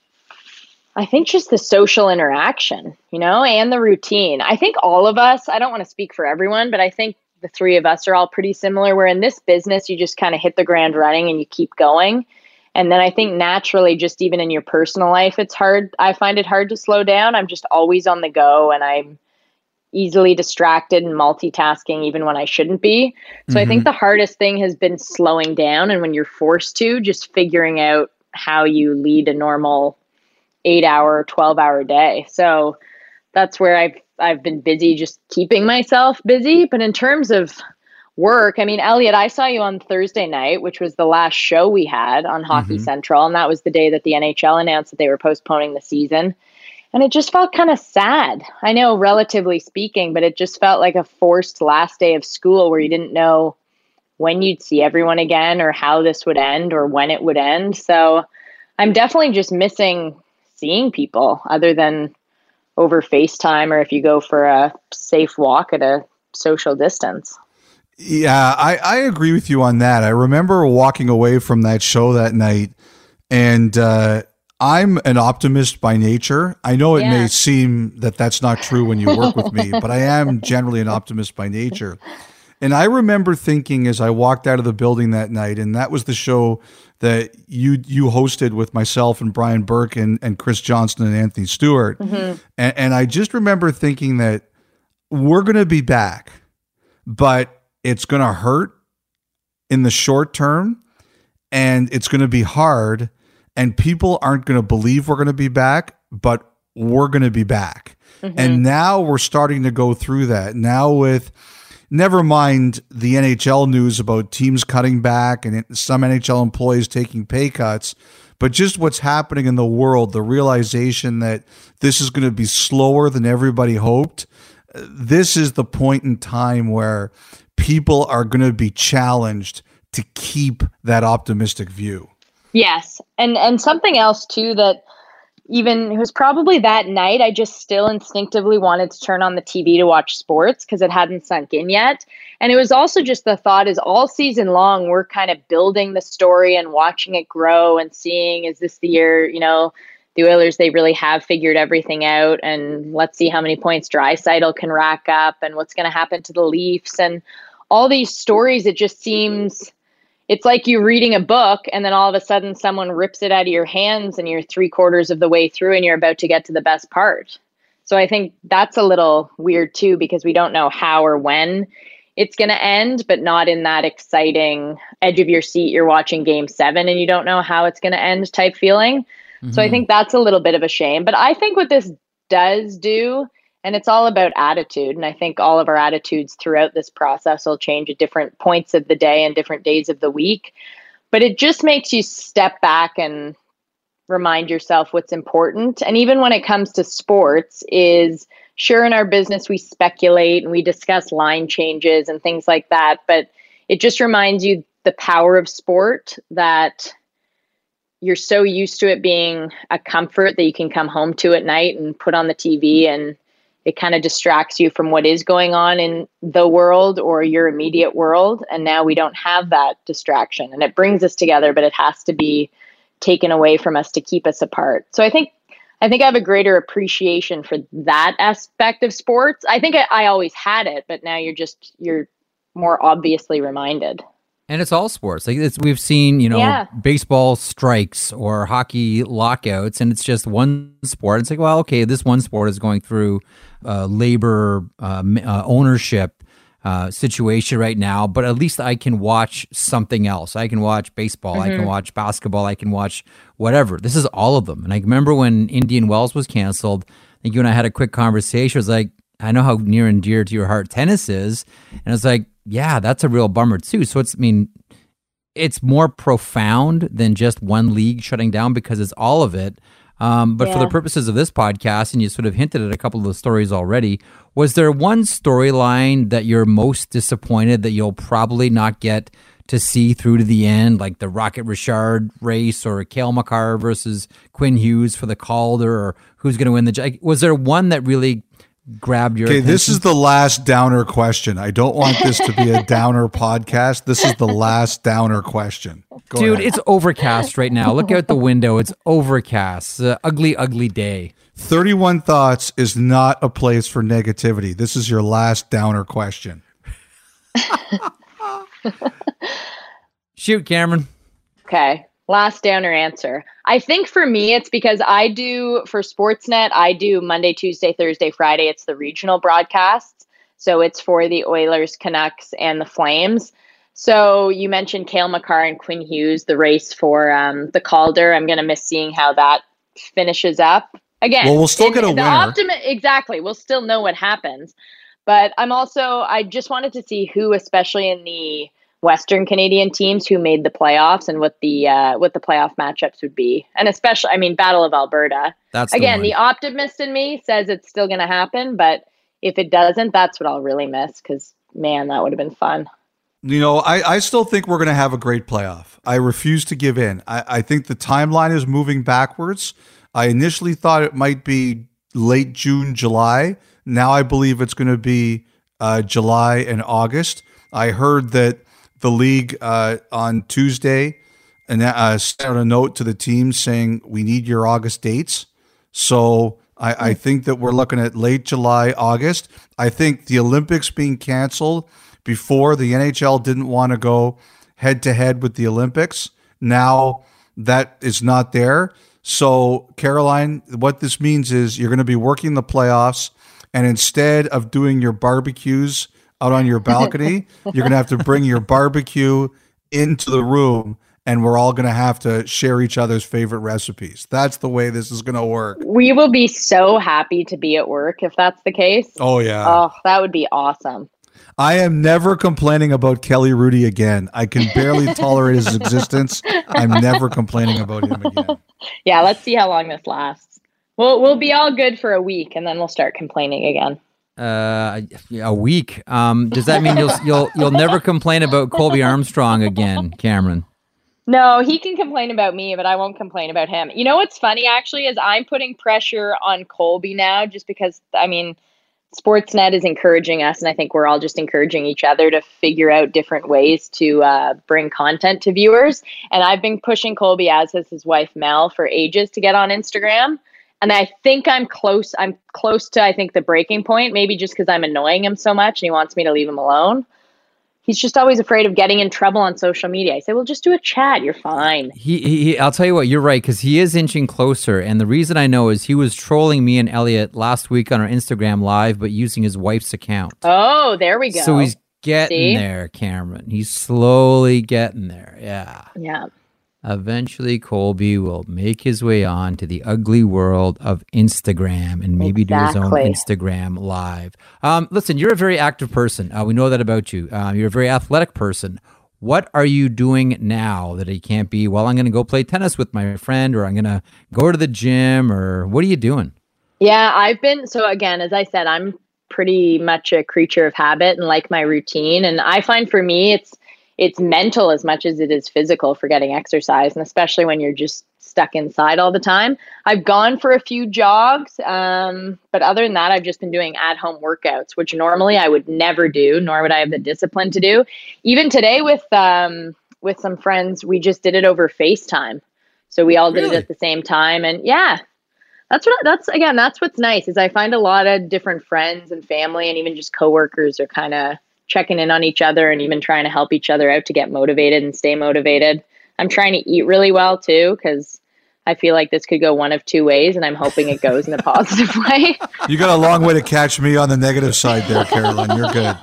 I think just the social interaction, you know, and the routine. I think all of us, I don't want to speak for everyone, but I think the three of us are all pretty similar. Where in this business, you just kind of hit the ground running and you keep going. And then I think naturally, just even in your personal life, it's hard. I find it hard to slow down. I'm just always on the go and I'm easily distracted and multitasking even when I shouldn't be. So I think the hardest thing has been slowing down. And when you're forced to, just figuring out how you lead a normal eight hour, twelve hour day. So that's where I've, I've been busy, just keeping myself busy. But in terms of work, I mean, Elliot, I saw you on Thursday night, which was the last show we had on Hockey Central. And that was the day that the N H L announced that they were postponing the season. And it just felt kind of sad. I know, relatively speaking, but it just felt like a forced last day of school where you didn't know when you'd see everyone again or how this would end or when it would end. So I'm definitely just missing seeing people other than over FaceTime or if you go for a safe walk at a social distance. Yeah, I, I agree with you on that. I remember walking away from that show that night, and uh, I'm an optimist by nature. I know it may Yeah. seem that that's not true when you work with me, but I am generally an optimist by nature. And I remember thinking as I walked out of the building that night, and that was the show that you you hosted with myself and Brian Burke and, and Chris Johnston and Anthony Stewart. And, and I just remember thinking that we're going to be back, but it's going to hurt in the short term and it's going to be hard and people aren't going to believe we're going to be back, but we're going to be back. Mm-hmm. And now we're starting to go through that. Now with, never mind the N H L news about teams cutting back and some N H L employees taking pay cuts, but just what's happening in the world, the realization that this is going to be slower than everybody hoped. This is the point in time where people are going to be challenged to keep that optimistic view. Yes. And and something else too, that even it was probably that night, I just still instinctively wanted to turn on the T V to watch sports because it hadn't sunk in yet. And it was also just the thought is all season long, we're kind of building the story and watching it grow and seeing, is this the year, you know, the Oilers, they really have figured everything out, and let's see how many points Draisaitl can rack up and what's going to happen to the Leafs and all these stories. It just seems, it's like you're reading a book and then all of a sudden someone rips it out of your hands and you're three quarters of the way through and you're about to get to the best part. So I think that's a little weird too, because we don't know how or when it's going to end, but not in that exciting edge of your seat. You're watching game seven and you don't know how it's going to end type feeling. Mm-hmm. So I think that's a little bit of a shame, but I think what this does do, and it's all about attitude. And I think all of our attitudes throughout this process will change at different points of the day and different days of the week. But it just makes you step back and remind yourself what's important. And even when it comes to sports, is sure, in our business, we speculate and we discuss line changes and things like that. But it just reminds you the power of sport, that you're so used to it being a comfort that you can come home to at night and put on the T V, and it kind of distracts you from what is going on in the world or your immediate world. And now we don't have that distraction, and it brings us together, but it has to be taken away from us to keep us apart. So I think, I think I have a greater appreciation for that aspect of sports. I think I, I always had it, but now you're just, you're more obviously reminded. And it's all sports. Like it's, we've seen, you know, Yeah. baseball strikes or hockey lockouts, and it's just one sport. It's like, well, okay, this one sport is going through uh, labor uh, uh, ownership uh, situation right now, but at least I can watch something else. I can watch baseball. Mm-hmm. I can watch basketball. I can watch whatever. This is all of them. And I remember when Indian Wells was canceled, I think you and I had a quick conversation. It was like, I know how near and dear to your heart tennis is. And it's like, yeah, that's a real bummer too. So it's, I mean, it's more profound than just one league shutting down because it's all of it. Um, but yeah. For the purposes of this podcast, and you sort of hinted at a couple of the stories already, was there one storyline that you're most disappointed that you'll probably not get to see through to the end, like the Rocket Richard race or Cale Makar versus Quinn Hughes for the Calder, or who's going to win the... Was there one that really grabbed your okay, attention? This is the last downer question. I don't want this to be a downer podcast. This is the last downer question. Go Dude, ahead. It's overcast right now. Look out the window. It's overcast. It's an ugly, ugly day. thirty-one Thoughts is not a place for negativity. This is your last downer question. Shoot, Cameron. Okay. Last downer answer. I think for me, it's because I do, for Sportsnet, I do Monday, Tuesday, Thursday, Friday. It's the regional broadcasts. So it's for the Oilers, Canucks, and the Flames. So you mentioned Cale Makar and Quinn Hughes, the race for um, the Calder. I'm going to miss seeing how that finishes up. Again, well, we'll still in, get a the winner. Optimi- exactly. We'll still know what happens. But I'm also, I just wanted to see who, especially in the Western Canadian teams, who made the playoffs and what the uh, what the playoff matchups would be. And especially, I mean, Battle of Alberta. That's Again, the, the optimist in me says it's still going to happen, but if it doesn't, that's what I'll really miss, because, man, that would have been fun. You know, I, I still think we're going to have a great playoff. I refuse to give in. I, I think the timeline is moving backwards. I initially thought it might be late June, July. Now I believe it's going to be uh, July and August. I heard that the league uh, on Tuesday and uh, sent out a note to the team saying we need your August dates. So I, I think that we're looking at late July, August. I think the Olympics being canceled before, the N H L didn't want to go head to head with the Olympics. Now that is not there. So Caroline, what this means is you're going to be working the playoffs, and instead of doing your barbecues out on your balcony, you're going to have to bring your barbecue into the room and we're all going to have to share each other's favorite recipes. That's the way this is going to work. We will be so happy to be at work if that's the case. Oh, yeah. Oh, that would be awesome. I am never complaining about Kelly Rudy again. I can barely tolerate his existence. I'm never complaining about him again. Yeah, let's see how long this lasts. We'll we'll be all good for a week, and then we'll start complaining again. Uh, a week. Um, does that mean you'll you'll you'll never complain about Colby Armstrong again, Cameron? No, he can complain about me, but I won't complain about him. You know what's funny, actually, is I'm putting pressure on Colby now just because, I mean, Sportsnet is encouraging us, and I think we're all just encouraging each other to figure out different ways to uh, bring content to viewers. And I've been pushing Colby, as has his wife Mel, for ages to get on Instagram. And I think I'm close. I'm close to, I think, the breaking point, maybe just because I'm annoying him so much and he wants me to leave him alone. He's just always afraid of getting in trouble on social media. I say, well, just do a chat. You're fine. He, he I'll tell you what, you're right, because he is inching closer. And the reason I know is he was trolling me and Elliot last week on our Instagram Live, but using his wife's account. Oh, there we go. So he's getting See? there, Cameron. He's slowly getting there. Yeah. Yeah. Eventually, Colby will make his way on to the ugly world of Instagram and maybe Exactly. do his own Instagram Live. Um, listen, you're a very active person. Uh, we know that about you. Uh, you're a very athletic person. What are you doing now that it can't be, well, I'm going to go play tennis with my friend, or I'm going to go to the gym, or what are you doing? Yeah, I've been, so again, as I said, I'm pretty much a creature of habit and like my routine. And I find for me, it's, it's mental as much as it is physical for getting exercise. And especially when you're just stuck inside all the time. I've gone for a few jogs. Um, but other than that, I've just been doing at home workouts, which normally I would never do, nor would I have the discipline to do. Even today with, um, with some friends, we just did it over FaceTime. So we all did Really? it at the same time. And yeah, that's what, that's again, that's what's nice is I find a lot of different friends and family and even just coworkers are kind of checking in on each other and even trying to help each other out to get motivated and stay motivated. I'm trying to eat really well too, because I feel like this could go one of two ways, and I'm hoping it goes in a positive way. You got a long way to catch me on the negative side there, Carolyn. You're good.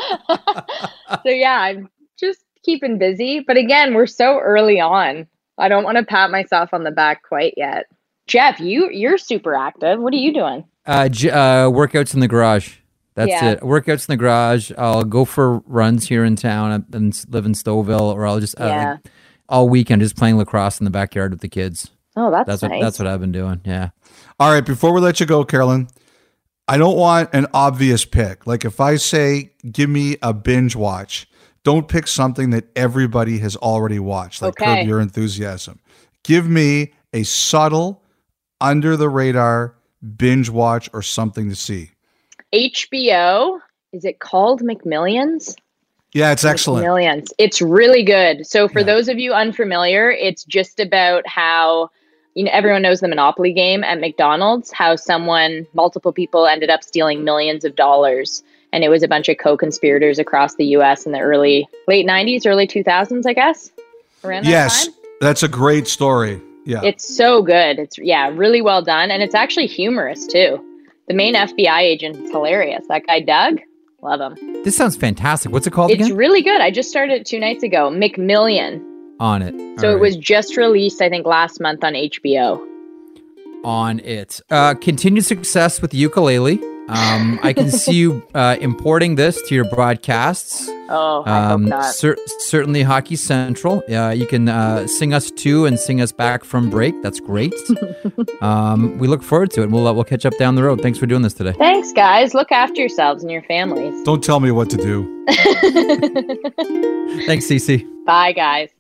So yeah, I'm just keeping busy. But again, we're so early on. I don't want to pat myself on the back quite yet. Jeff, you, you're super active. What are you doing? Uh, j- uh, workouts in the garage. That's Yeah. it. Workouts in the garage. I'll go for runs here in town and s- live in Stouffville, or I'll just uh, Yeah. like, all weekend just playing lacrosse in the backyard with the kids. Oh, that's, That's nice. what that's what I've been doing. Yeah. All right, before we let you go, Carolyn, I don't want an obvious pick. Like if I say, give me a binge watch, don't pick something that everybody has already watched, like Okay. Curb Your Enthusiasm. Give me a subtle, under the radar binge watch or something to see. H B O, is it called McMillions? Yeah, it's excellent. McMillions. It's really good. So for Yeah. those of you unfamiliar, it's just about how, you know, everyone knows the Monopoly game at McDonald's, how someone, multiple people ended up stealing millions of dollars. And it was a bunch of co-conspirators across the U S in the early, late nineties, early two thousands, I guess. Around that Yes, time. that's a great story. Yeah. It's so good. It's, yeah, really well done. And it's actually humorous too. The main F B I agent is hilarious. That guy, Doug, love him. This sounds fantastic. What's it called It's again? really good. I just started it two nights ago. McMillion. On it. So All it right. was just released, I think, last month on H B O. On it. Uh, continued success with the ukulele. Um, I can see you uh, importing this to your broadcasts. Oh, I Um, hope not. cer- certainly Hockey Central. Uh, you can uh, sing us to and sing us back from break. That's great. um, we look forward to it. We'll uh, we'll catch up down the road. Thanks for doing this today. Thanks, guys. Look after yourselves and your families. Don't tell me what to do. Thanks, Cece. Bye, guys.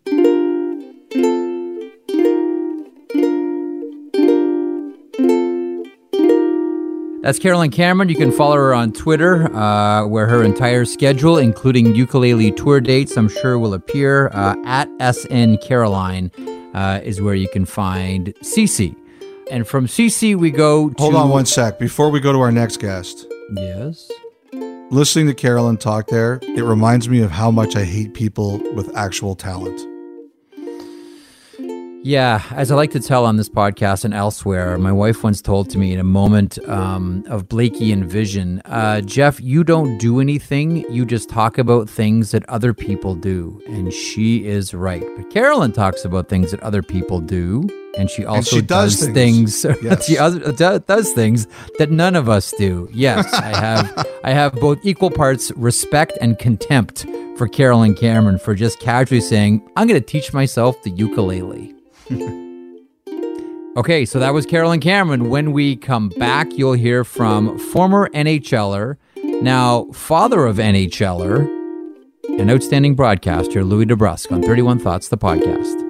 That's Carolyn Cameron. You can follow her on Twitter, uh, where her entire schedule, including ukulele tour dates, I'm sure will appear. Uh, at S N Caroline uh, is where you can find Cece. And from Cece, we go to... Hold on one sec. Before we go to our next guest, Yes? listening to Carolyn talk there, it reminds me of how much I hate people with actual talent. Yeah, as I like to tell on this podcast and elsewhere, my wife once told to me in a moment um, of Blakey vision, uh, Jeff, you don't do anything. You just talk about things that other people do. And she is right. But Carolyn talks about things that other people do. And she also she does, does things. things. Yes. she other, do, does things that none of us do. Yes, I have. I have both equal parts respect and contempt for Carolyn Cameron for just casually saying, "I'm going to teach myself the ukulele." Okay, so that was Carolyn Cameron. When we come back, you'll hear from former NHLer, now father of NHLer, and outstanding broadcaster Louis DeBrusk on thirty-one Thoughts, the podcast.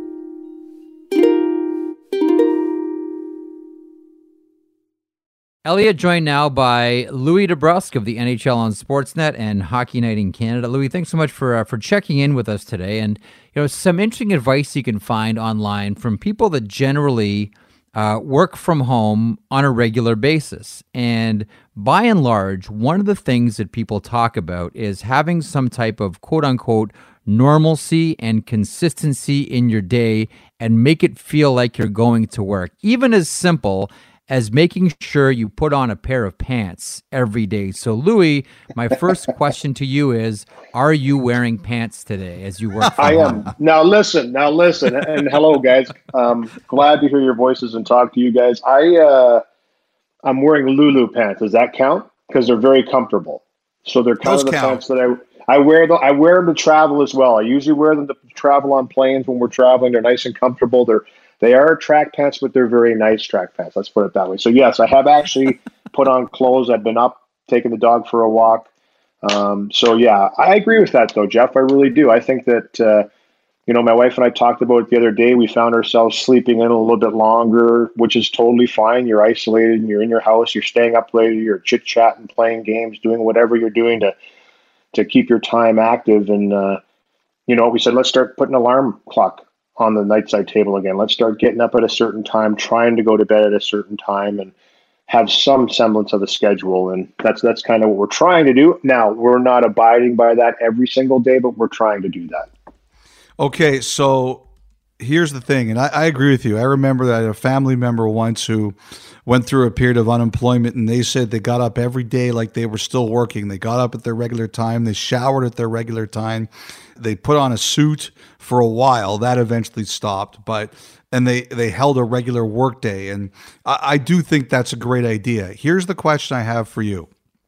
Elliot joined now by Louis DeBrusk of the N H L on Sportsnet and Hockey Night in Canada. Louis, thanks so much for uh, for checking in with us today. And you know, some interesting advice you can find online from people that generally uh, work from home on a regular basis. And by and large, one of the things that people talk about is having some type of quote unquote normalcy and consistency in your day and make it feel like you're going to work, even as simple as making sure you put on a pair of pants every day. So, Louis, my first question to you is, are you wearing pants today as you work from I home? am. Now listen, now listen, and hello, guys. Um, glad to hear your voices and talk to you guys. I, uh, I'm wearing Lulu pants. Does that count? Because they're very comfortable. So they're kind Those of the count. pants that I, I wear. The, I wear them to travel as well. I usually wear them to travel on planes when we're traveling. They're nice and comfortable. They're They are track pants, but they're very nice track pants. Let's put it that way. So, yes, I have actually put on clothes. I've been up, taking the dog for a walk. Um, so, yeah, I agree with that, though, Jeff. I really do. I think that, uh, you know, my wife and I talked about it the other day. We found ourselves sleeping in a little bit longer, which is totally fine. You're isolated and you're in your house. You're staying up later. You're chit-chatting, playing games, doing whatever you're doing to to keep your time active. And, uh, you know, we said, let's start putting an alarm clock on the nightside table again. Let's start getting up at a certain time, trying to go to bed at a certain time, and have some semblance of a schedule. And that's that's kind of what we're trying to do. Now, we're not abiding by that every single day, but we're trying to do that. Okay, so here's the thing, and I, I agree with you. I remember that a family member once who went through a period of unemployment, and they said they got up every day like they were still working. They got up at their regular time. They showered at their regular time. They put on a suit for a while. That eventually stopped, but and they they held a regular work day. And I, I do think that's a great idea. Here's the question I have for you: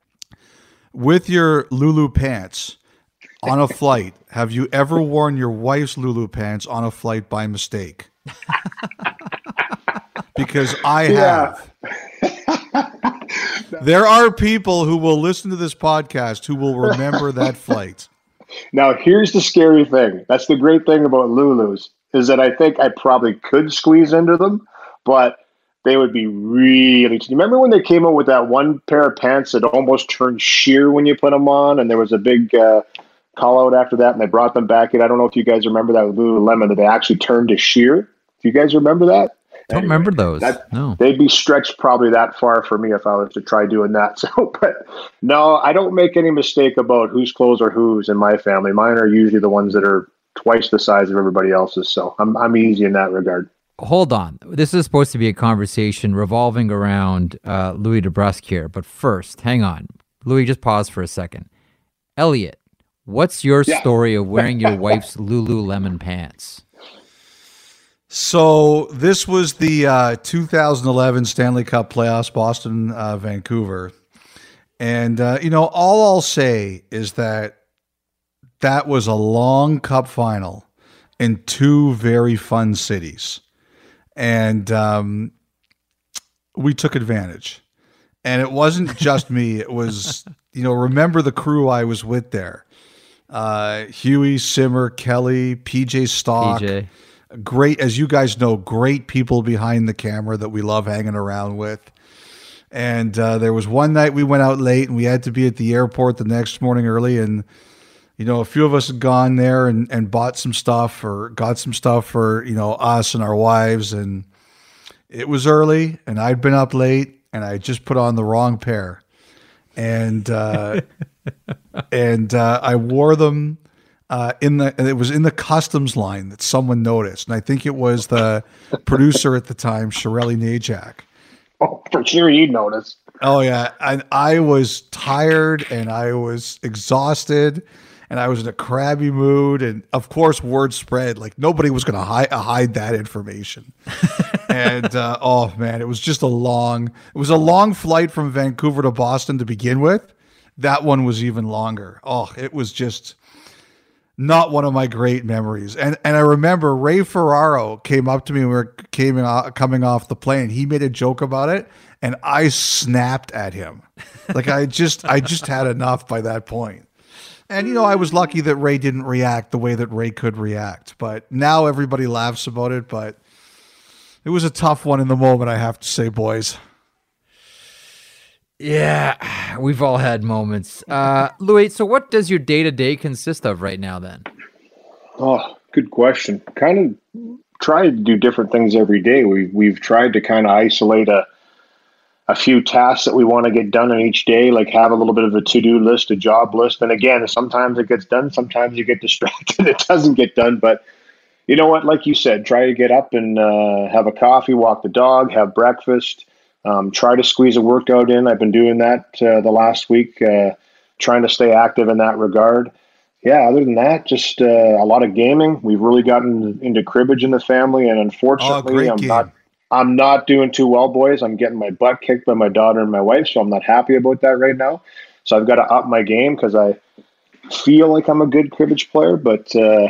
with your Lulu pants on a flight, have you ever worn your wife's Lulu pants on a flight by mistake? Because I have. There are people who will listen to this podcast who will remember that flight. Now, here's the scary thing. That's the great thing about Lulus, is that I think I probably could squeeze into them, but they would be really... Do you remember when they came out with that one pair of pants that almost turned sheer when you put them on, and there was a big uh, call out after that, and they brought them back in? I don't know if you guys remember that with Lululemon, that they actually turned to sheer. Do you guys remember that? Don't Anyway, remember those. that- No. They'd be stretched probably that far for me if I was to try doing that. So, but no, I don't make any mistake about whose clothes are whose in my family. Mine are usually the ones that are twice the size of everybody else's. So I'm I'm easy in that regard. Hold on. This is supposed to be a conversation revolving around uh, Louis DeBrusk here. But first, hang on. Louis, just pause for a second. Elliot, what's your Yeah. story of wearing your wife's Lululemon pants? So this was the uh, two thousand eleven Stanley Cup playoffs, Boston, uh, Vancouver. And, uh, you know, all I'll say is that that was a long cup final in two very fun cities. And um, we took advantage. And it wasn't just me. It was, you know, remember the crew I was with there. Uh, Huey, Simmer, Kelly, P J Stock. P J. Great, as you guys know, great people behind the camera that we love hanging around with. And uh, there was one night we went out late and we had to be at the airport the next morning early. And, you know, a few of us had gone there and, and bought some stuff or got some stuff for, you know, us and our wives. And it was early and I'd been up late and I just put on the wrong pair. And, uh, and uh, I wore them. uh, in the, it was in the customs line that someone noticed. And I think it was the producer at the time, Shirley Najak. Oh, for sure you'd notice. Oh yeah. And I was tired and I was exhausted and I was in a crabby mood. And of course, word spread, like nobody was going to hide, hide that information. And uh, oh man, it was just a long, it was a long flight from Vancouver to Boston to begin with. That one was even longer. Oh, it was just not one of my great memories. And and I remember Ray Ferraro came up to me when we were came in, coming off the plane. He made a joke about it, and I snapped at him. Like I just I just had enough by that point. And, you know, I was lucky that Ray didn't react the way that Ray could react. But now everybody laughs about it. But it was a tough one in the moment, I have to say, boys. Yeah, we've all had moments. Uh, Louis, so what does your day-to-day consist of right now then? Oh, good question. Kind of try to do different things every day. We've, we've tried to kind of isolate a a few tasks that we want to get done in each day, like have a little bit of a to-do list, a job list. And again, sometimes it gets done, sometimes you get distracted, it doesn't get done. But you know what, like you said, try to get up and uh, have a coffee, walk the dog, have breakfast, um, try to squeeze a workout in. I've been doing that uh, the last week, uh, trying to stay active in that regard. Yeah, other than that, just uh, a lot of gaming. We've really gotten into cribbage in the family, and unfortunately, oh, I'm game. not I'm not doing too well, boys. I'm getting my butt kicked by my daughter and my wife, so I'm not happy about that right now. So I've got to up my game because I feel like I'm a good cribbage player, but uh,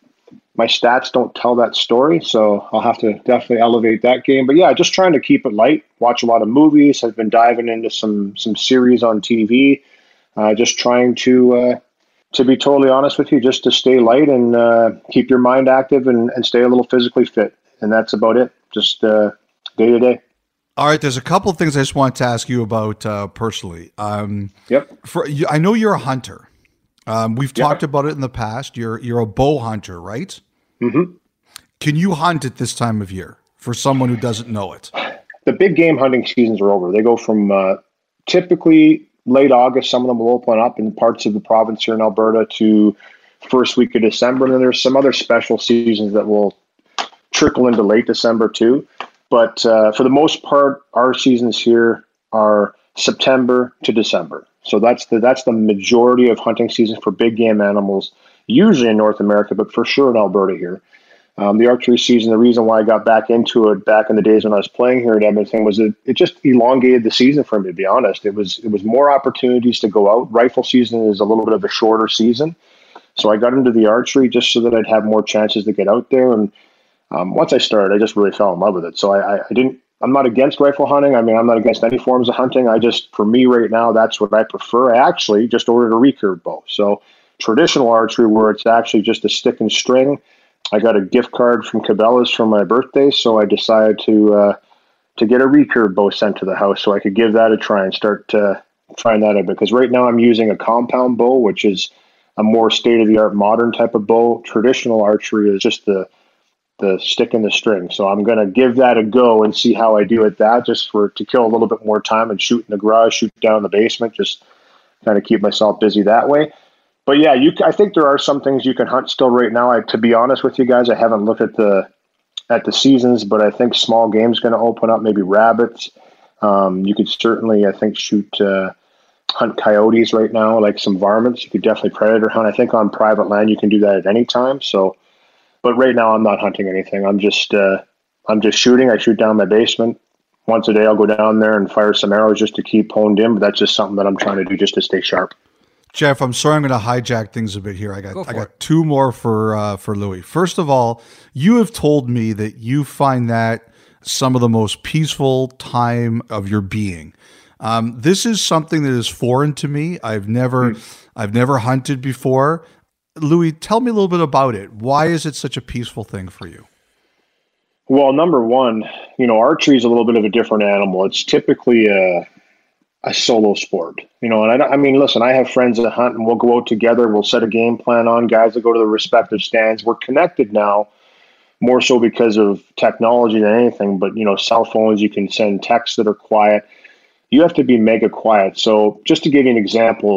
my stats don't tell that story, so I'll have to definitely elevate that game. But yeah, just trying to keep it light, watch a lot of movies. I've been diving into some some series on T V, uh, just trying to, uh, to be totally honest with you, just to stay light and uh, keep your mind active and, and stay a little physically fit. And that's about it. Just uh, day to day. All right. There's a couple of things I just want to ask you about uh, personally. Um, yep. For you, I know you're a hunter. Um, we've yep. talked about it in the past. You're you're a bow hunter, right? Mm-hmm. Can you hunt at this time of year for someone who doesn't know it? The big game hunting seasons are over. They go from uh, typically late August. Some of them will open up in parts of the province here in Alberta to first week of December. And then there's some other special seasons that will trickle into late December too. But uh, for the most part, our seasons here are September to December. So that's the that's the majority of hunting season for big game animals, usually in North America, but for sure in Alberta here. Um, the archery season, the reason why I got back into it back in the days when I was playing here in Edmonton was that it just elongated the season for me, to be honest. It was it was more opportunities to go out. Rifle season is a little bit of a shorter season. So I got into the archery just so that I'd have more chances to get out there. And Um, once I started, I just really fell in love with it. So I, I, I didn't, I'm not against rifle hunting. I mean, I'm not against any forms of hunting. I just, for me right now, that's what I prefer. I actually just ordered a recurve bow. So traditional archery where it's actually just a stick and string. I got a gift card from Cabela's for my birthday. So I decided to, uh, to get a recurve bow sent to the house so I could give that a try and start uh, trying that out. Because right now I'm using a compound bow, which is a more state-of-the-art modern type of bow. Traditional archery is just the the stick and the string. So I'm going to give that a go and see how I do at that, just for to kill a little bit more time and shoot in the garage, shoot down in the basement, just kind of keep myself busy that way. But yeah, you, I think there are some things you can hunt still right now. I, to be honest with you guys, I haven't looked at the, at the seasons, but I think small game's going to open up, maybe rabbits. Um, you could certainly, I think, shoot, uh, hunt coyotes right now, like some varmints. You could definitely predator hunt. I think on private land, you can do that at any time. So, but right now I'm not hunting anything. I'm just, uh, I'm just shooting. I shoot down my basement once a day. I'll go down there and fire some arrows just to keep honed in. But that's just something that I'm trying to do just to stay sharp. Jeff, I'm sorry I'm going to hijack things a bit here. I got Go I for got it. two more for uh, for Louis. First of all, you have told me that you find that some of the most peaceful time of your being. Um, this is something that is foreign to me. I've never mm. I've never hunted before. Louis, tell me a little bit about it. Why is it such a peaceful thing for you? Well, number one, you know, archery is a little bit of a different animal. It's typically a a solo sport, you know, and I, I mean, listen, I have friends that hunt and we'll go out together. We'll set a game plan on, guys that go to the respective stands. We're connected now more so because of technology than anything, but you know, cell phones, you can send texts that are quiet. You have to be mega quiet. So just to give you an example,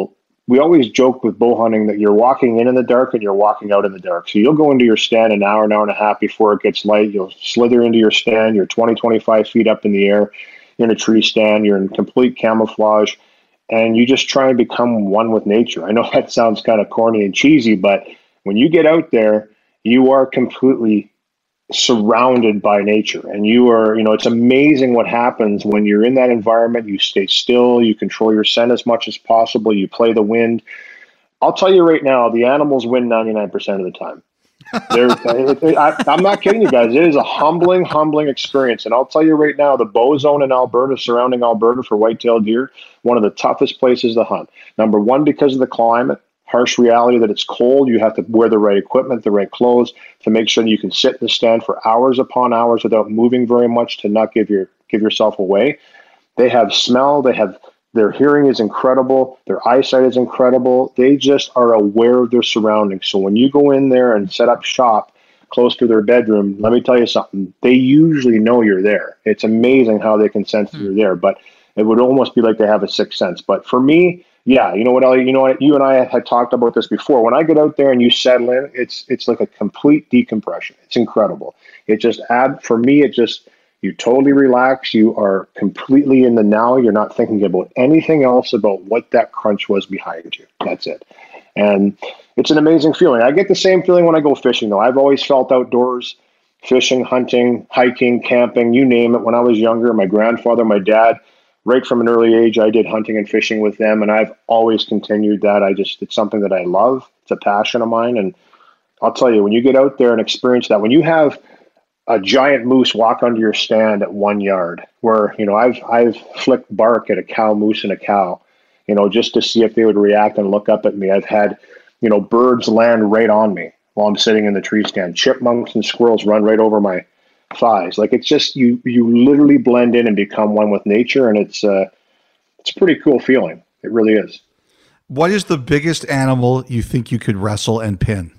we always joke with bow hunting that you're walking in in the dark and you're walking out in the dark. So you'll go into your stand an hour, an hour and a half before it gets light. You'll slither into your stand. You're twenty, twenty-five feet up in the air in a tree stand. You're in complete camouflage, and you just try and become one with nature. I know that sounds kind of corny and cheesy, but when you get out there, you are completely surrounded by nature, and you are, you know, it's amazing what happens when you're in that environment. You stay still, you control your scent as much as possible, you play the wind. I'll tell you right now, the animals win ninety-nine percent of the time. They're, it, it, I, I'm not kidding you guys. It is a humbling, humbling experience. And I'll tell you right now, the bow zone in Alberta, surrounding Alberta for white-tailed deer, one of the toughest places to hunt. Number one, because of the climate, harsh reality that it's cold. You have to wear the right equipment, the right clothes to make sure that you can sit in the stand for hours upon hours without moving very much to not give your give yourself away. They have smell. They have their hearing is incredible. Their eyesight is incredible. They just are aware of their surroundings. So when you go in there and set up shop close to their bedroom, let me tell you something. They usually know you're there. It's amazing how they can sense that you're there. But it would almost be like they have a sixth sense. But for me, yeah, you know what, Elliot? You know what? You and I had talked about this before. When I get out there and you settle in, it's it's like a complete decompression. It's incredible. It just add for me. It just you totally relax. You are completely in the now. You're not thinking about anything else about what that crunch was behind you. That's it. And it's an amazing feeling. I get the same feeling when I go fishing, though. I've always felt outdoors, fishing, hunting, hiking, camping, you name it. When I was younger, my grandfather, my dad. Right from an early age, I did hunting and fishing with them, and I've always continued that. I just, it's something that I love. It's a passion of mine. And I'll tell you, when you get out there and experience that, when you have a giant moose walk under your stand at one yard, where, you know, I've, I've flicked bark at a cow moose and a cow, you know, just to see if they would react and look up at me. I've had, you know, birds land right on me while I'm sitting in the tree stand. Chipmunks and squirrels run right over my thighs. Like, it's just you you literally blend in and become one with nature, and it's uh it's a pretty cool feeling. It really is. What is the biggest animal you think you could wrestle and pin?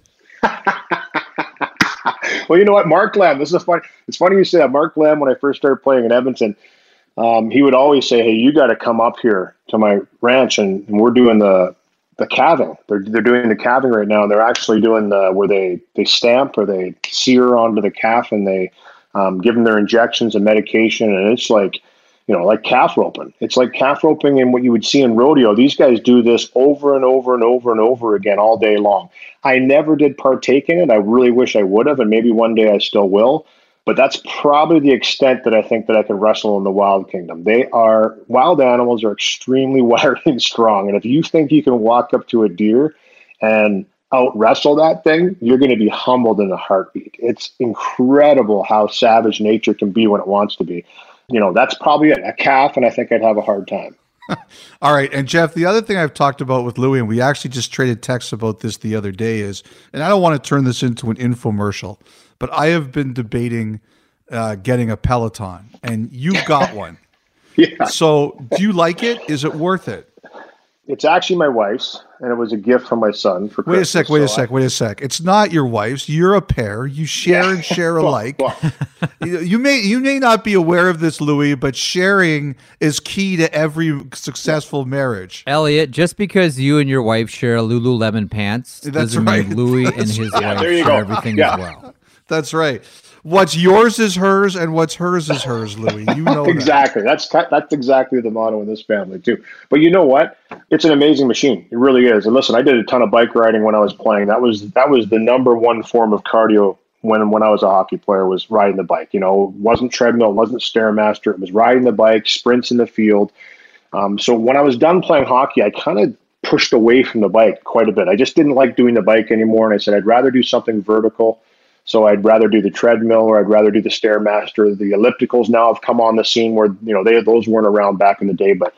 Well, you know what, Mark Lamb, this is funny. It's funny you say that. Mark Lamb, when I first started playing in Edmonton, um, he would always say, hey, you got to come up here to my ranch, and, and we're doing the the calving. They're they're doing the calving right now, and they're actually doing the where they they stamp or they sear onto the calf, and they Um, give them their injections and medication, and it's like, you know, like calf roping. It's like calf roping and what you would see in rodeo. These guys do this over and over and over and over again all day long. I never did partake in it. I really wish I would have, and maybe one day I still will. But that's probably the extent that I think that I can wrestle in the wild kingdom. They are, wild animals are extremely wiry and strong. And if you think you can walk up to a deer and out wrestle that thing, you're going to be humbled in a heartbeat. It's incredible how savage nature can be when it wants to be. You know, that's probably it. A calf, and I think I'd have a hard time. All right. And Jeff, the other thing I've talked about with Louie, and we actually just traded texts about this the other day, is, and I don't want to turn this into an infomercial, but I have been debating uh, getting a Peloton, and you've got one. Yeah. So do you like it? Is it worth it? It's actually my wife's, and it was a gift from my son for Christmas. Wait a sec, wait so a sec, I, wait a sec. It's not your wife's. You're a pair. You share Yeah. and share alike. Well, you you may you may not be aware of this, Louis, but sharing is key to every successful marriage. Elliot, just because you and your wife share Lululemon pants That's doesn't right. mean Louis and That's his right. wife There you share go. everything Yeah. as well. That's right. What's yours is hers, and what's hers is hers, Louis. You know exactly. That's that's exactly the motto in this family too. But you know what? It's an amazing machine. It really is. And listen, I did a ton of bike riding when I was playing. That was that was the number one form of cardio when when I was a hockey player, was riding the bike. You know, it wasn't treadmill, it wasn't Stairmaster. It was riding the bike, sprints in the field. Um, so when I was done playing hockey, I kind of pushed away from the bike quite a bit. I just didn't like doing the bike anymore, and I said I'd rather do something vertical. So I'd rather do the treadmill, or I'd rather do the Stairmaster. The ellipticals now have come on the scene where, you know, they those weren't around back in the day. But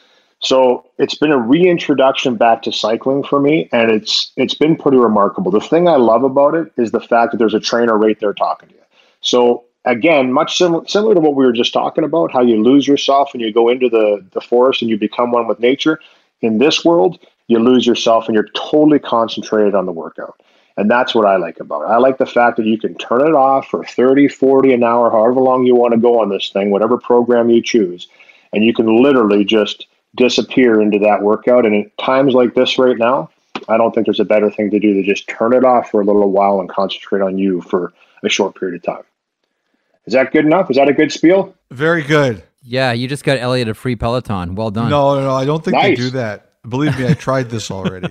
so it's been a reintroduction back to cycling for me, and it's it's been pretty remarkable. The thing I love about it is the fact that there's a trainer right there talking to you. So again, much sim- similar to what we were just talking about, how you lose yourself and you go into the, the forest and you become one with nature. In this world, you lose yourself and you're totally concentrated on the workout. And that's what I like about it. I like the fact that you can turn it off for thirty, forty an hour, however long you want to go on this thing, whatever program you choose. And you can literally just disappear into that workout. And at times like this right now, I don't think there's a better thing to do than just turn it off for a little while and concentrate on you for a short period of time. Is that good enough? Is that a good spiel? Very good. Yeah, you just got Elliot a free Peloton. Well done. No, no, I don't think Nice. they do that. Believe me, I tried this already.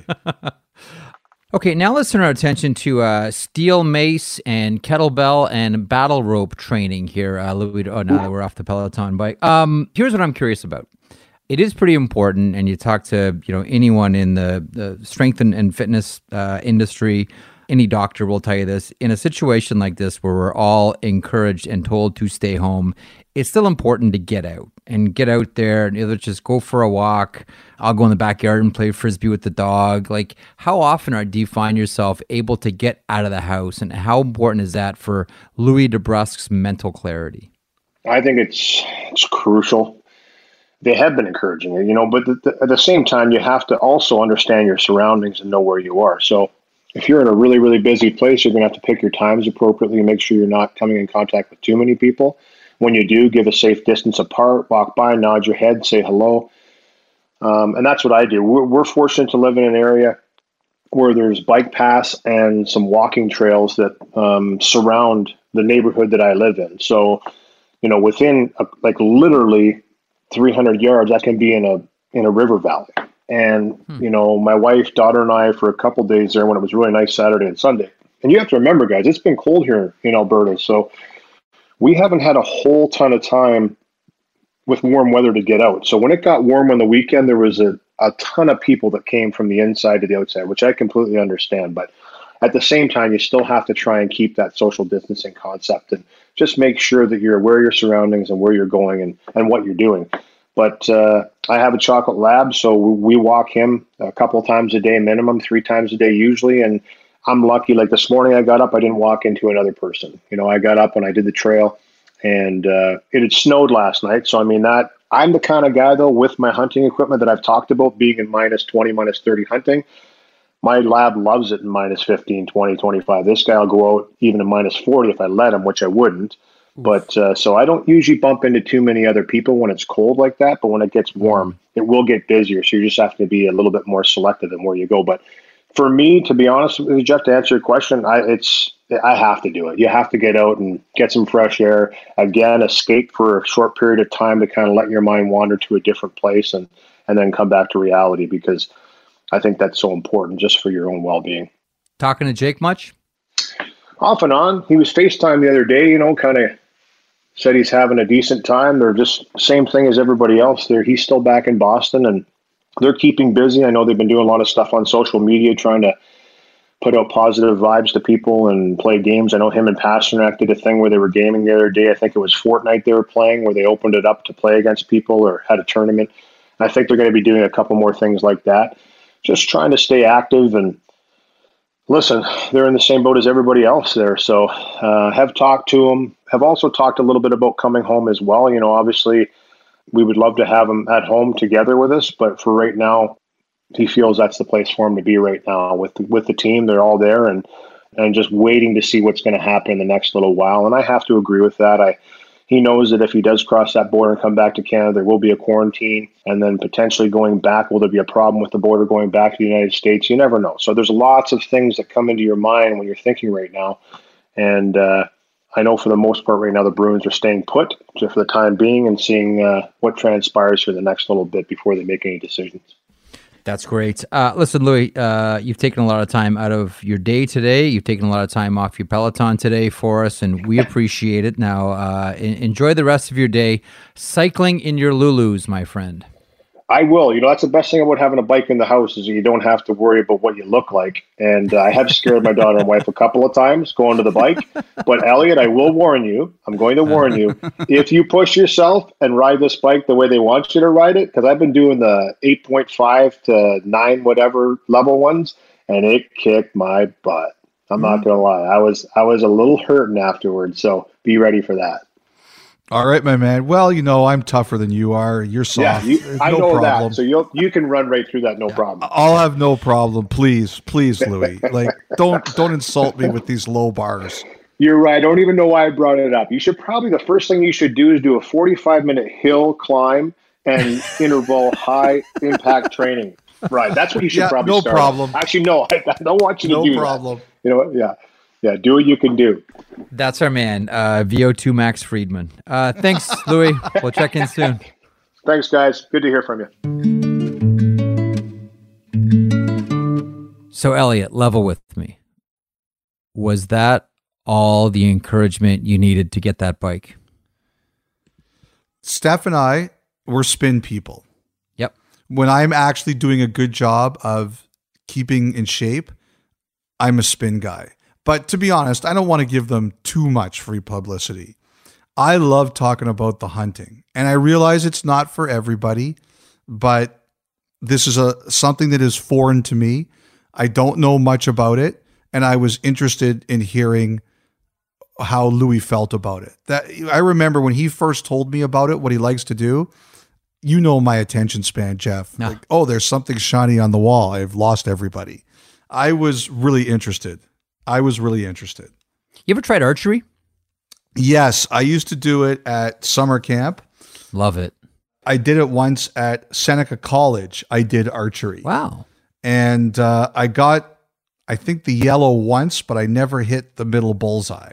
Okay, now let's turn our attention to uh, steel mace and kettlebell and battle rope training here, uh, Louis. Oh, now that we're off the Peloton bike. Um, here's what I'm curious about. It is pretty important, and you talk to you know anyone in the, the strength and, and fitness uh, industry, any doctor will tell you this. In a situation like this where we're all encouraged and told to stay home, it's still important to get out and get out there and either just go for a walk. I'll go in the backyard and play frisbee with the dog. Like, how often are, do you find yourself able to get out of the house, and how important is that for Louis DeBrusk's mental clarity? I think it's it's crucial. They have been encouraging it, you know, but the, the, at the same time, you have to also understand your surroundings and know where you are. So if you're in a really, really busy place, you're going to have to pick your times appropriately and make sure you're not coming in contact with too many people. When you do, give a safe distance apart, walk by, nod your head, say hello. Um, and that's what I do. We're, we're fortunate to live in an area where there's bike paths and some walking trails that um, surround the neighborhood that I live in. So, you know, within a, like literally three hundred yards, I can be in a in a river valley. And, hmm. you know, my wife, daughter, and I for a couple of days there when it was really nice Saturday and Sunday. And you have to remember, guys, it's been cold here in Alberta. So we haven't had a whole ton of time with warm weather to get out. So when it got warm on the weekend, there was a, a ton of people that came from the inside to the outside, which I completely understand. But at the same time, you still have to try and keep that social distancing concept and just make sure that you're aware of your surroundings and where you're going and, and what you're doing. But uh, I have a chocolate lab, so we walk him a couple of times a day minimum, three times a day usually. And I'm lucky, like this morning I got up, I didn't walk into another person. You know, I got up and I did the trail, and uh, it had snowed last night. So, I mean, that I'm the kind of guy, though, with my hunting equipment that I've talked about being in minus twenty, minus thirty hunting. My lab loves it in minus fifteen, twenty, twenty-five. This guy will go out even in minus forty if I let him, which I wouldn't. But uh, so I don't usually bump into too many other people when it's cold like that. But when it gets warm, it will get busier. So you just have to be a little bit more selective in where you go. But for me, to be honest with you, Jeff, to answer your question, I, it's I have to do it. You have to get out and get some fresh air. Again, escape for a short period of time to kind of let your mind wander to a different place and, and then come back to reality, because I think that's so important just for your own well-being. Talking to Jake much? Off and on. He was FaceTime the other day, you know, kind of said he's having a decent time. They're just same thing as everybody else. There, he's still back in Boston, and they're keeping busy. I know they've been doing a lot of stuff on social media, trying to put out positive vibes to people and play games. I know him and Pasternak did a thing where they were gaming the other day. I think it was Fortnite they were playing, where they opened it up to play against people or had a tournament. And I think they're going to be doing a couple more things like that. Just trying to stay active and listen, they're in the same boat as everybody else there. So uh, have talked to them, have also talked a little bit about coming home as well. You know, obviously we would love to have them at home together with us, but for right now, he feels that's the place for him to be right now with the, with the team. They're all there and, and just waiting to see what's going to happen in the next little while. And I have to agree with that. I, He knows that if he does cross that border and come back to Canada, there will be a quarantine, and then potentially going back, will there be a problem with the border going back to the United States? You never know. So there's lots of things that come into your mind when you're thinking right now. And uh, I know for the most part right now, the Bruins are staying put just for the time being and seeing uh, what transpires for the next little bit before they make any decisions. That's great. Uh, listen, Louis, uh, you've taken a lot of time out of your day today. You've taken a lot of time off your Peloton today for us, and we appreciate it. Now, uh, enjoy the rest of your day cycling in your Lulus, my friend. I will. You know, that's the best thing about having a bike in the house is you don't have to worry about what you look like. And uh, I have scared my daughter and wife a couple of times going to the bike. But, Elliot, I will warn you. I'm going to warn you. If you push yourself and ride this bike the way they want you to ride it, because I've been doing the eight point five to nine whatever level ones, and it kicked my butt. I'm mm. not going to lie. I was I was a little hurting afterwards, so be ready for that. All right, my man. Well, you know, I'm tougher than you are. You're soft. Yeah, you, I no know problem. that. So you you can run right through that, no problem. I'll have no problem. Please, please, Louis. Like, don't don't insult me with these low bars. You're right. I don't even know why I brought it up. You should probably, the first thing you should do is do a forty-five minute hill climb and interval high impact training. Right. That's what you should Yeah, probably no start. problem. Actually, no, I, I don't want you to No do problem. that. You know what? Yeah. Yeah. Do what you can do. That's our man, uh, V O two Max Friedman. Uh, thanks, Louis. We'll check in soon. Thanks, guys. Good to hear from you. So, Elliot, level with me. Was that all the encouragement you needed to get that bike? Steph and I were spin people. Yep. When I'm actually doing a good job of keeping in shape, I'm a spin guy. But to be honest, I don't want to give them too much free publicity. I love talking about the hunting, and I realize it's not for everybody, but this is a something that is foreign to me. I don't know much about it, and I was interested in hearing how Louis felt about it. That I remember when he first told me about it, what he likes to do. You know my attention span, Jeff. No. Like, oh, there's something shiny on the wall. I've lost everybody. I was really interested. I was really interested. You ever tried archery? Yes, I used to do it at summer camp. Love it. I did it once at Seneca College. I did archery. Wow. And uh, I got, I think, the yellow once, but I never hit the middle bullseye.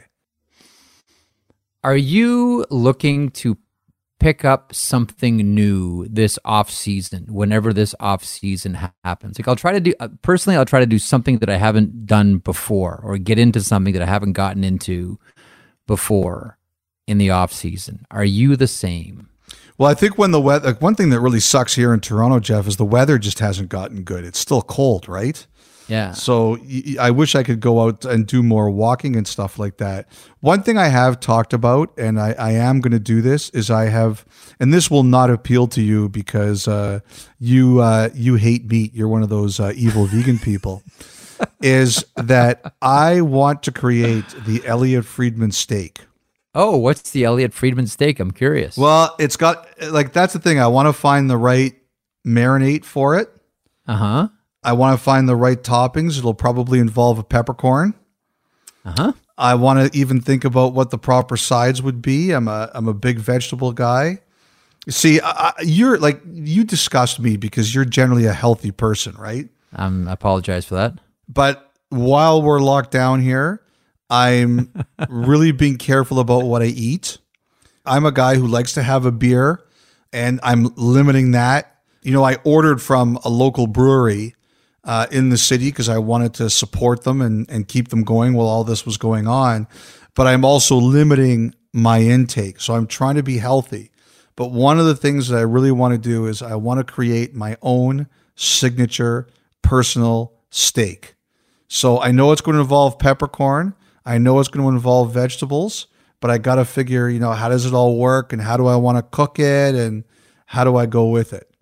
Are you looking to pick up something new this off season, whenever this off season ha- happens? Like I'll try to do, uh, personally, I'll try to do something that I haven't done before, or get into something that I haven't gotten into before in the off season. Are you the same? Well, I think when the weather, one thing that really sucks here in Toronto, Jeff, is the weather just hasn't gotten good. It's still cold, right? Yeah. So y- I wish I could go out and do more walking and stuff like that. One thing I have talked about, and I, I am going to do this, is I have, and this will not appeal to you because uh, you uh, you hate meat. You're one of those uh, evil vegan people. Is that I want to create the Elliot Friedman steak. Oh, what's the Elliot Friedman steak? I'm curious. Well, it's got, like, that's the thing. I want to find the right marinade for it. Uh-huh. I want to find the right toppings. It'll probably involve a peppercorn. Uh-huh. I want to even think about what the proper sides would be. I'm a I'm a big vegetable guy. See, I, I- you're like, you disgust me because you're generally a healthy person, right? Um, I apologize for that. But while we're locked down here, I'm really being careful about what I eat. I'm a guy who likes to have a beer, and I'm limiting that. You know, I ordered from a local brewery uh, in the city because I wanted to support them and, and keep them going while all this was going on. But I'm also limiting my intake. So I'm trying to be healthy. But one of the things that I really want to do is I want to create my own signature personal steak. So I know it's going to involve peppercorn. I know it's going to involve vegetables, but I got to figure, you know, how does it all work and how do I want to cook it and how do I go with it?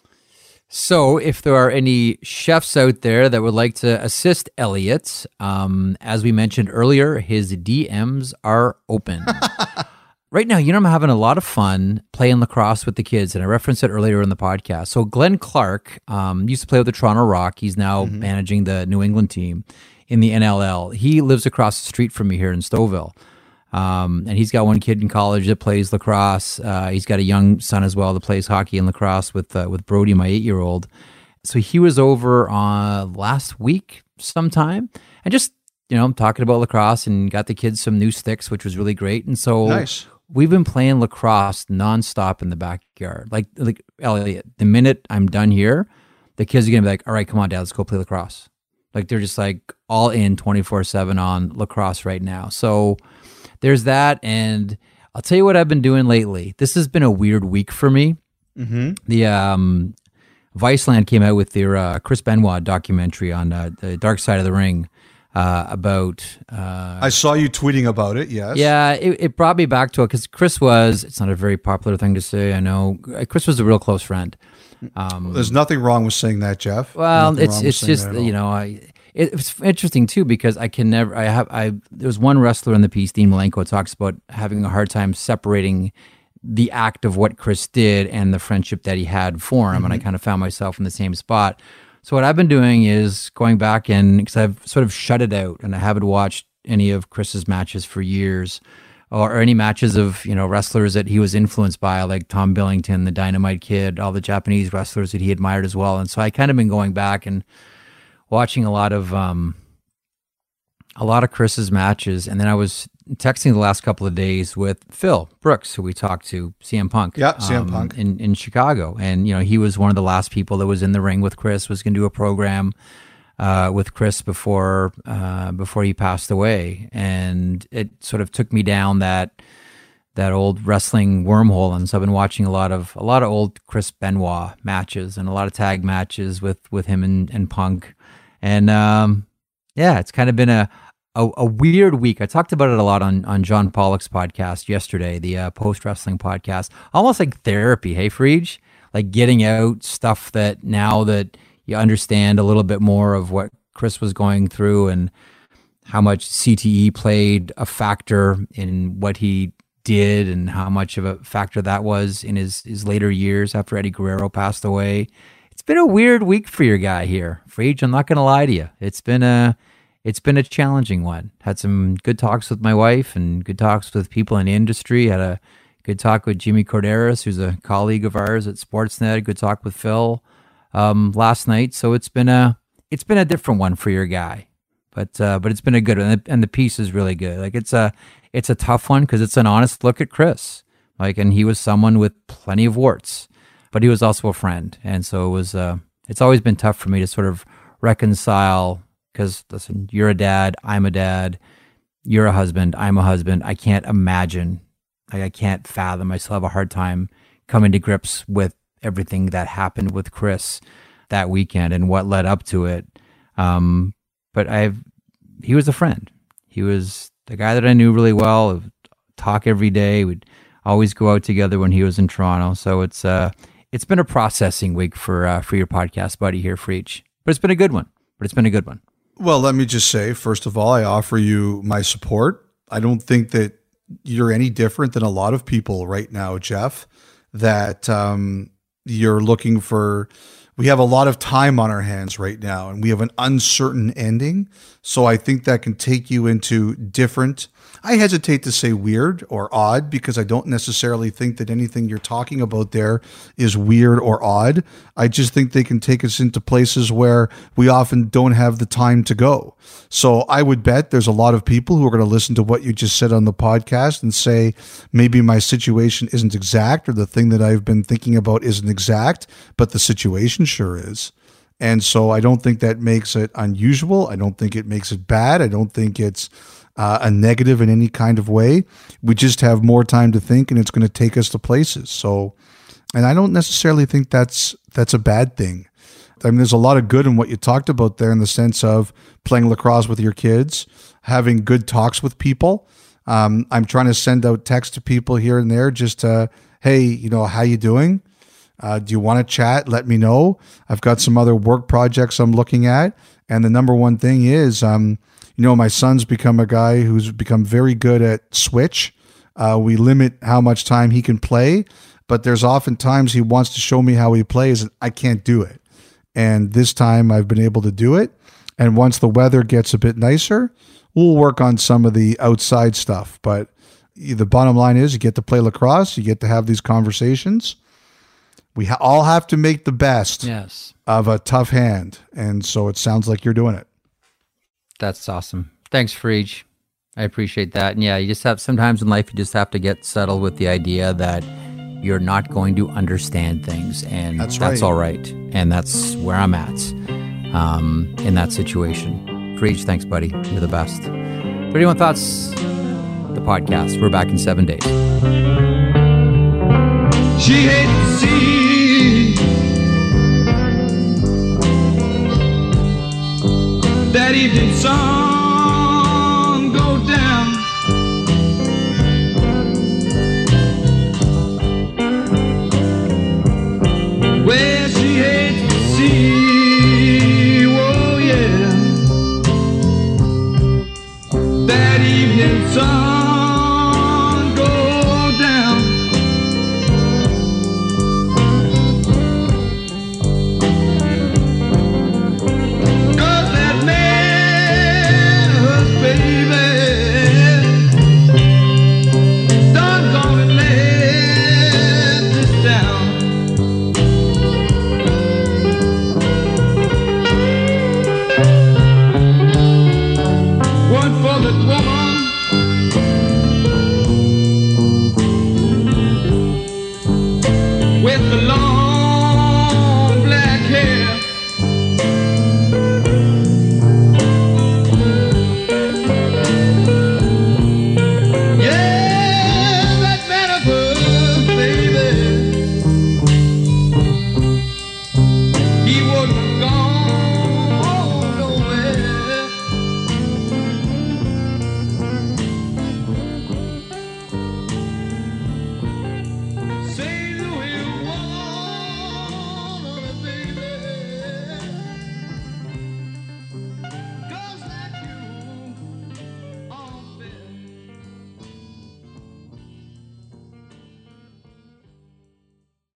So if there are any chefs out there that would like to assist Elliot, um, as we mentioned earlier, his D Ms are open. Right now, you know, I'm having a lot of fun playing lacrosse with the kids, and I referenced it earlier in the podcast. So Glenn Clark um, used to play with the Toronto Rock. He's now mm-hmm. managing the New England team in the N L L. He lives across the street from me here in Stouffville. Um, and he's got one kid in college that plays lacrosse. Uh, he's got a young son as well that plays hockey and lacrosse with uh, with Brody, my eight-year-old. So he was over uh, last week sometime and just, you know, talking about lacrosse and got the kids some new sticks, which was really great. And so Nice. We've been playing lacrosse nonstop in the backyard. Like, like Elliot, the minute I'm done here, the kids are going to be like, all right, come on, Dad, let's go play lacrosse. Like, they're just like all in twenty-four seven on lacrosse right now. So there's that. And I'll tell you what I've been doing lately. This has been a weird week for me. Mm-hmm. The um, Viceland came out with their uh, Chris Benoit documentary on uh, the Dark Side of the Ring. Uh, about uh, I saw you tweeting about it, yes. Yeah, it, it brought me back to it because Chris was, it's not a very popular thing to say, I know. Chris was a real close friend. Um, There's nothing wrong with saying that, Jeff. well, Nothing it's wrong with it's saying just, that at all. you know, I it, it's interesting too because I can never, I have, I there's one wrestler in the piece, Dean Malenko, talks about having a hard time separating the act of what Chris did and the friendship that he had for him. Mm-hmm. And I kind of found myself in the same spot. So what I've been doing is going back and, because I've sort of shut it out and I haven't watched any of Chris's matches for years, or any matches of, you know, wrestlers that he was influenced by, like Tom Billington, the Dynamite Kid, all the Japanese wrestlers that he admired as well. And so I kind of been going back and watching a lot of um, a lot of Chris's matches. And then I was texting the last couple of days with Phil Brooks, who we talked to, C M Punk. Yeah, C M um, Punk. in, in Chicago. And, you know, he was one of the last people that was in the ring with Chris, was going to do a program uh, with Chris before uh, before he passed away. And it sort of took me down that that old wrestling wormhole. And so I've been watching a lot of a lot of old Chris Benoit matches and a lot of tag matches with, with him and, and Punk. And um, yeah, it's kind of been a A, a weird week. I talked about it a lot on, on John Pollock's podcast yesterday, the uh, post-wrestling podcast. Almost like therapy, hey, Frege? Like getting out stuff that now that you understand a little bit more of what Chris was going through and how much C T E played a factor in what he did and how much of a factor that was in his, his later years after Eddie Guerrero passed away. It's been a weird week for your guy here, Frege. I'm not going to lie to you. It's been a... It's been a challenging one. Had some good talks with my wife and good talks with people in the industry. Had a good talk with Jimmy Corderas, who's a colleague of ours at Sportsnet. Good talk with Phil um, last night. So it's been a it's been a different one for your guy, but uh, but it's been a good one, and the, and the piece is really good. Like it's a it's a tough one because it's an honest look at Chris. Like, and he was someone with plenty of warts, but he was also a friend, and so it was. Uh, it's always been tough for me to sort of reconcile. Because, listen, you're a dad, I'm a dad, you're a husband, I'm a husband. I can't imagine, like I can't fathom, I still have a hard time coming to grips with everything that happened with Chris that weekend and what led up to it. Um, but I've, he was a friend. He was the guy that I knew really well, would talk every day, we'd always go out together when he was in Toronto. So it's uh, it's been a processing week for uh, for your podcast buddy here, Frege. But it's been a good one. But it's been a good one. Well, let me just say, first of all, I offer you my support. I don't think that you're any different than a lot of people right now, Jeff, that um, you're looking for. We have a lot of time on our hands right now, and we have an uncertain ending. So I think that can take you into different, I hesitate to say weird or odd, because I don't necessarily think that anything you're talking about there is weird or odd. I just think they can take us into places where we often don't have the time to go. So I would bet there's a lot of people who are going to listen to what you just said on the podcast and say, maybe my situation isn't exact, or the thing that I've been thinking about isn't exact, but the situation sure is. And so I don't think that makes it unusual. I don't think it makes it bad. I don't think it's uh, a negative in any kind of way. We just have more time to think, and it's going to take us to places. So, and I don't necessarily think that's that's a bad thing. I mean, there's a lot of good in what you talked about there, in the sense of playing lacrosse with your kids, having good talks with people. Um, I'm trying to send out texts to people here and there, just to, hey, you know, how you doing? Uh, do you want to chat? Let me know. I've got some other work projects I'm looking at. And the number one thing is, um, you know, my son's become a guy who's become very good at Switch. Uh, we limit how much time he can play, but there's often times he wants to show me how he plays, and I can't do it. And this time I've been able to do it. And once the weather gets a bit nicer, we'll work on some of the outside stuff. But the bottom line is, you get to play lacrosse, you get to have these conversations. We ha- all have to make the best yes. of a tough hand. And so it sounds like you're doing it. That's awesome. Thanks, Frege. I appreciate that. And yeah, you just have, sometimes in life, you just have to get settled with the idea that you're not going to understand things. And that's, that's right. all right. And that's where I'm at um, in that situation. Frege, thanks, buddy. You're the best. thirty-one Thoughts, the podcast. We're back in seven days. She hated to see that evening sun go down. Well, she hated to see, oh yeah, that evening sun go down. Baby, scarlet woman.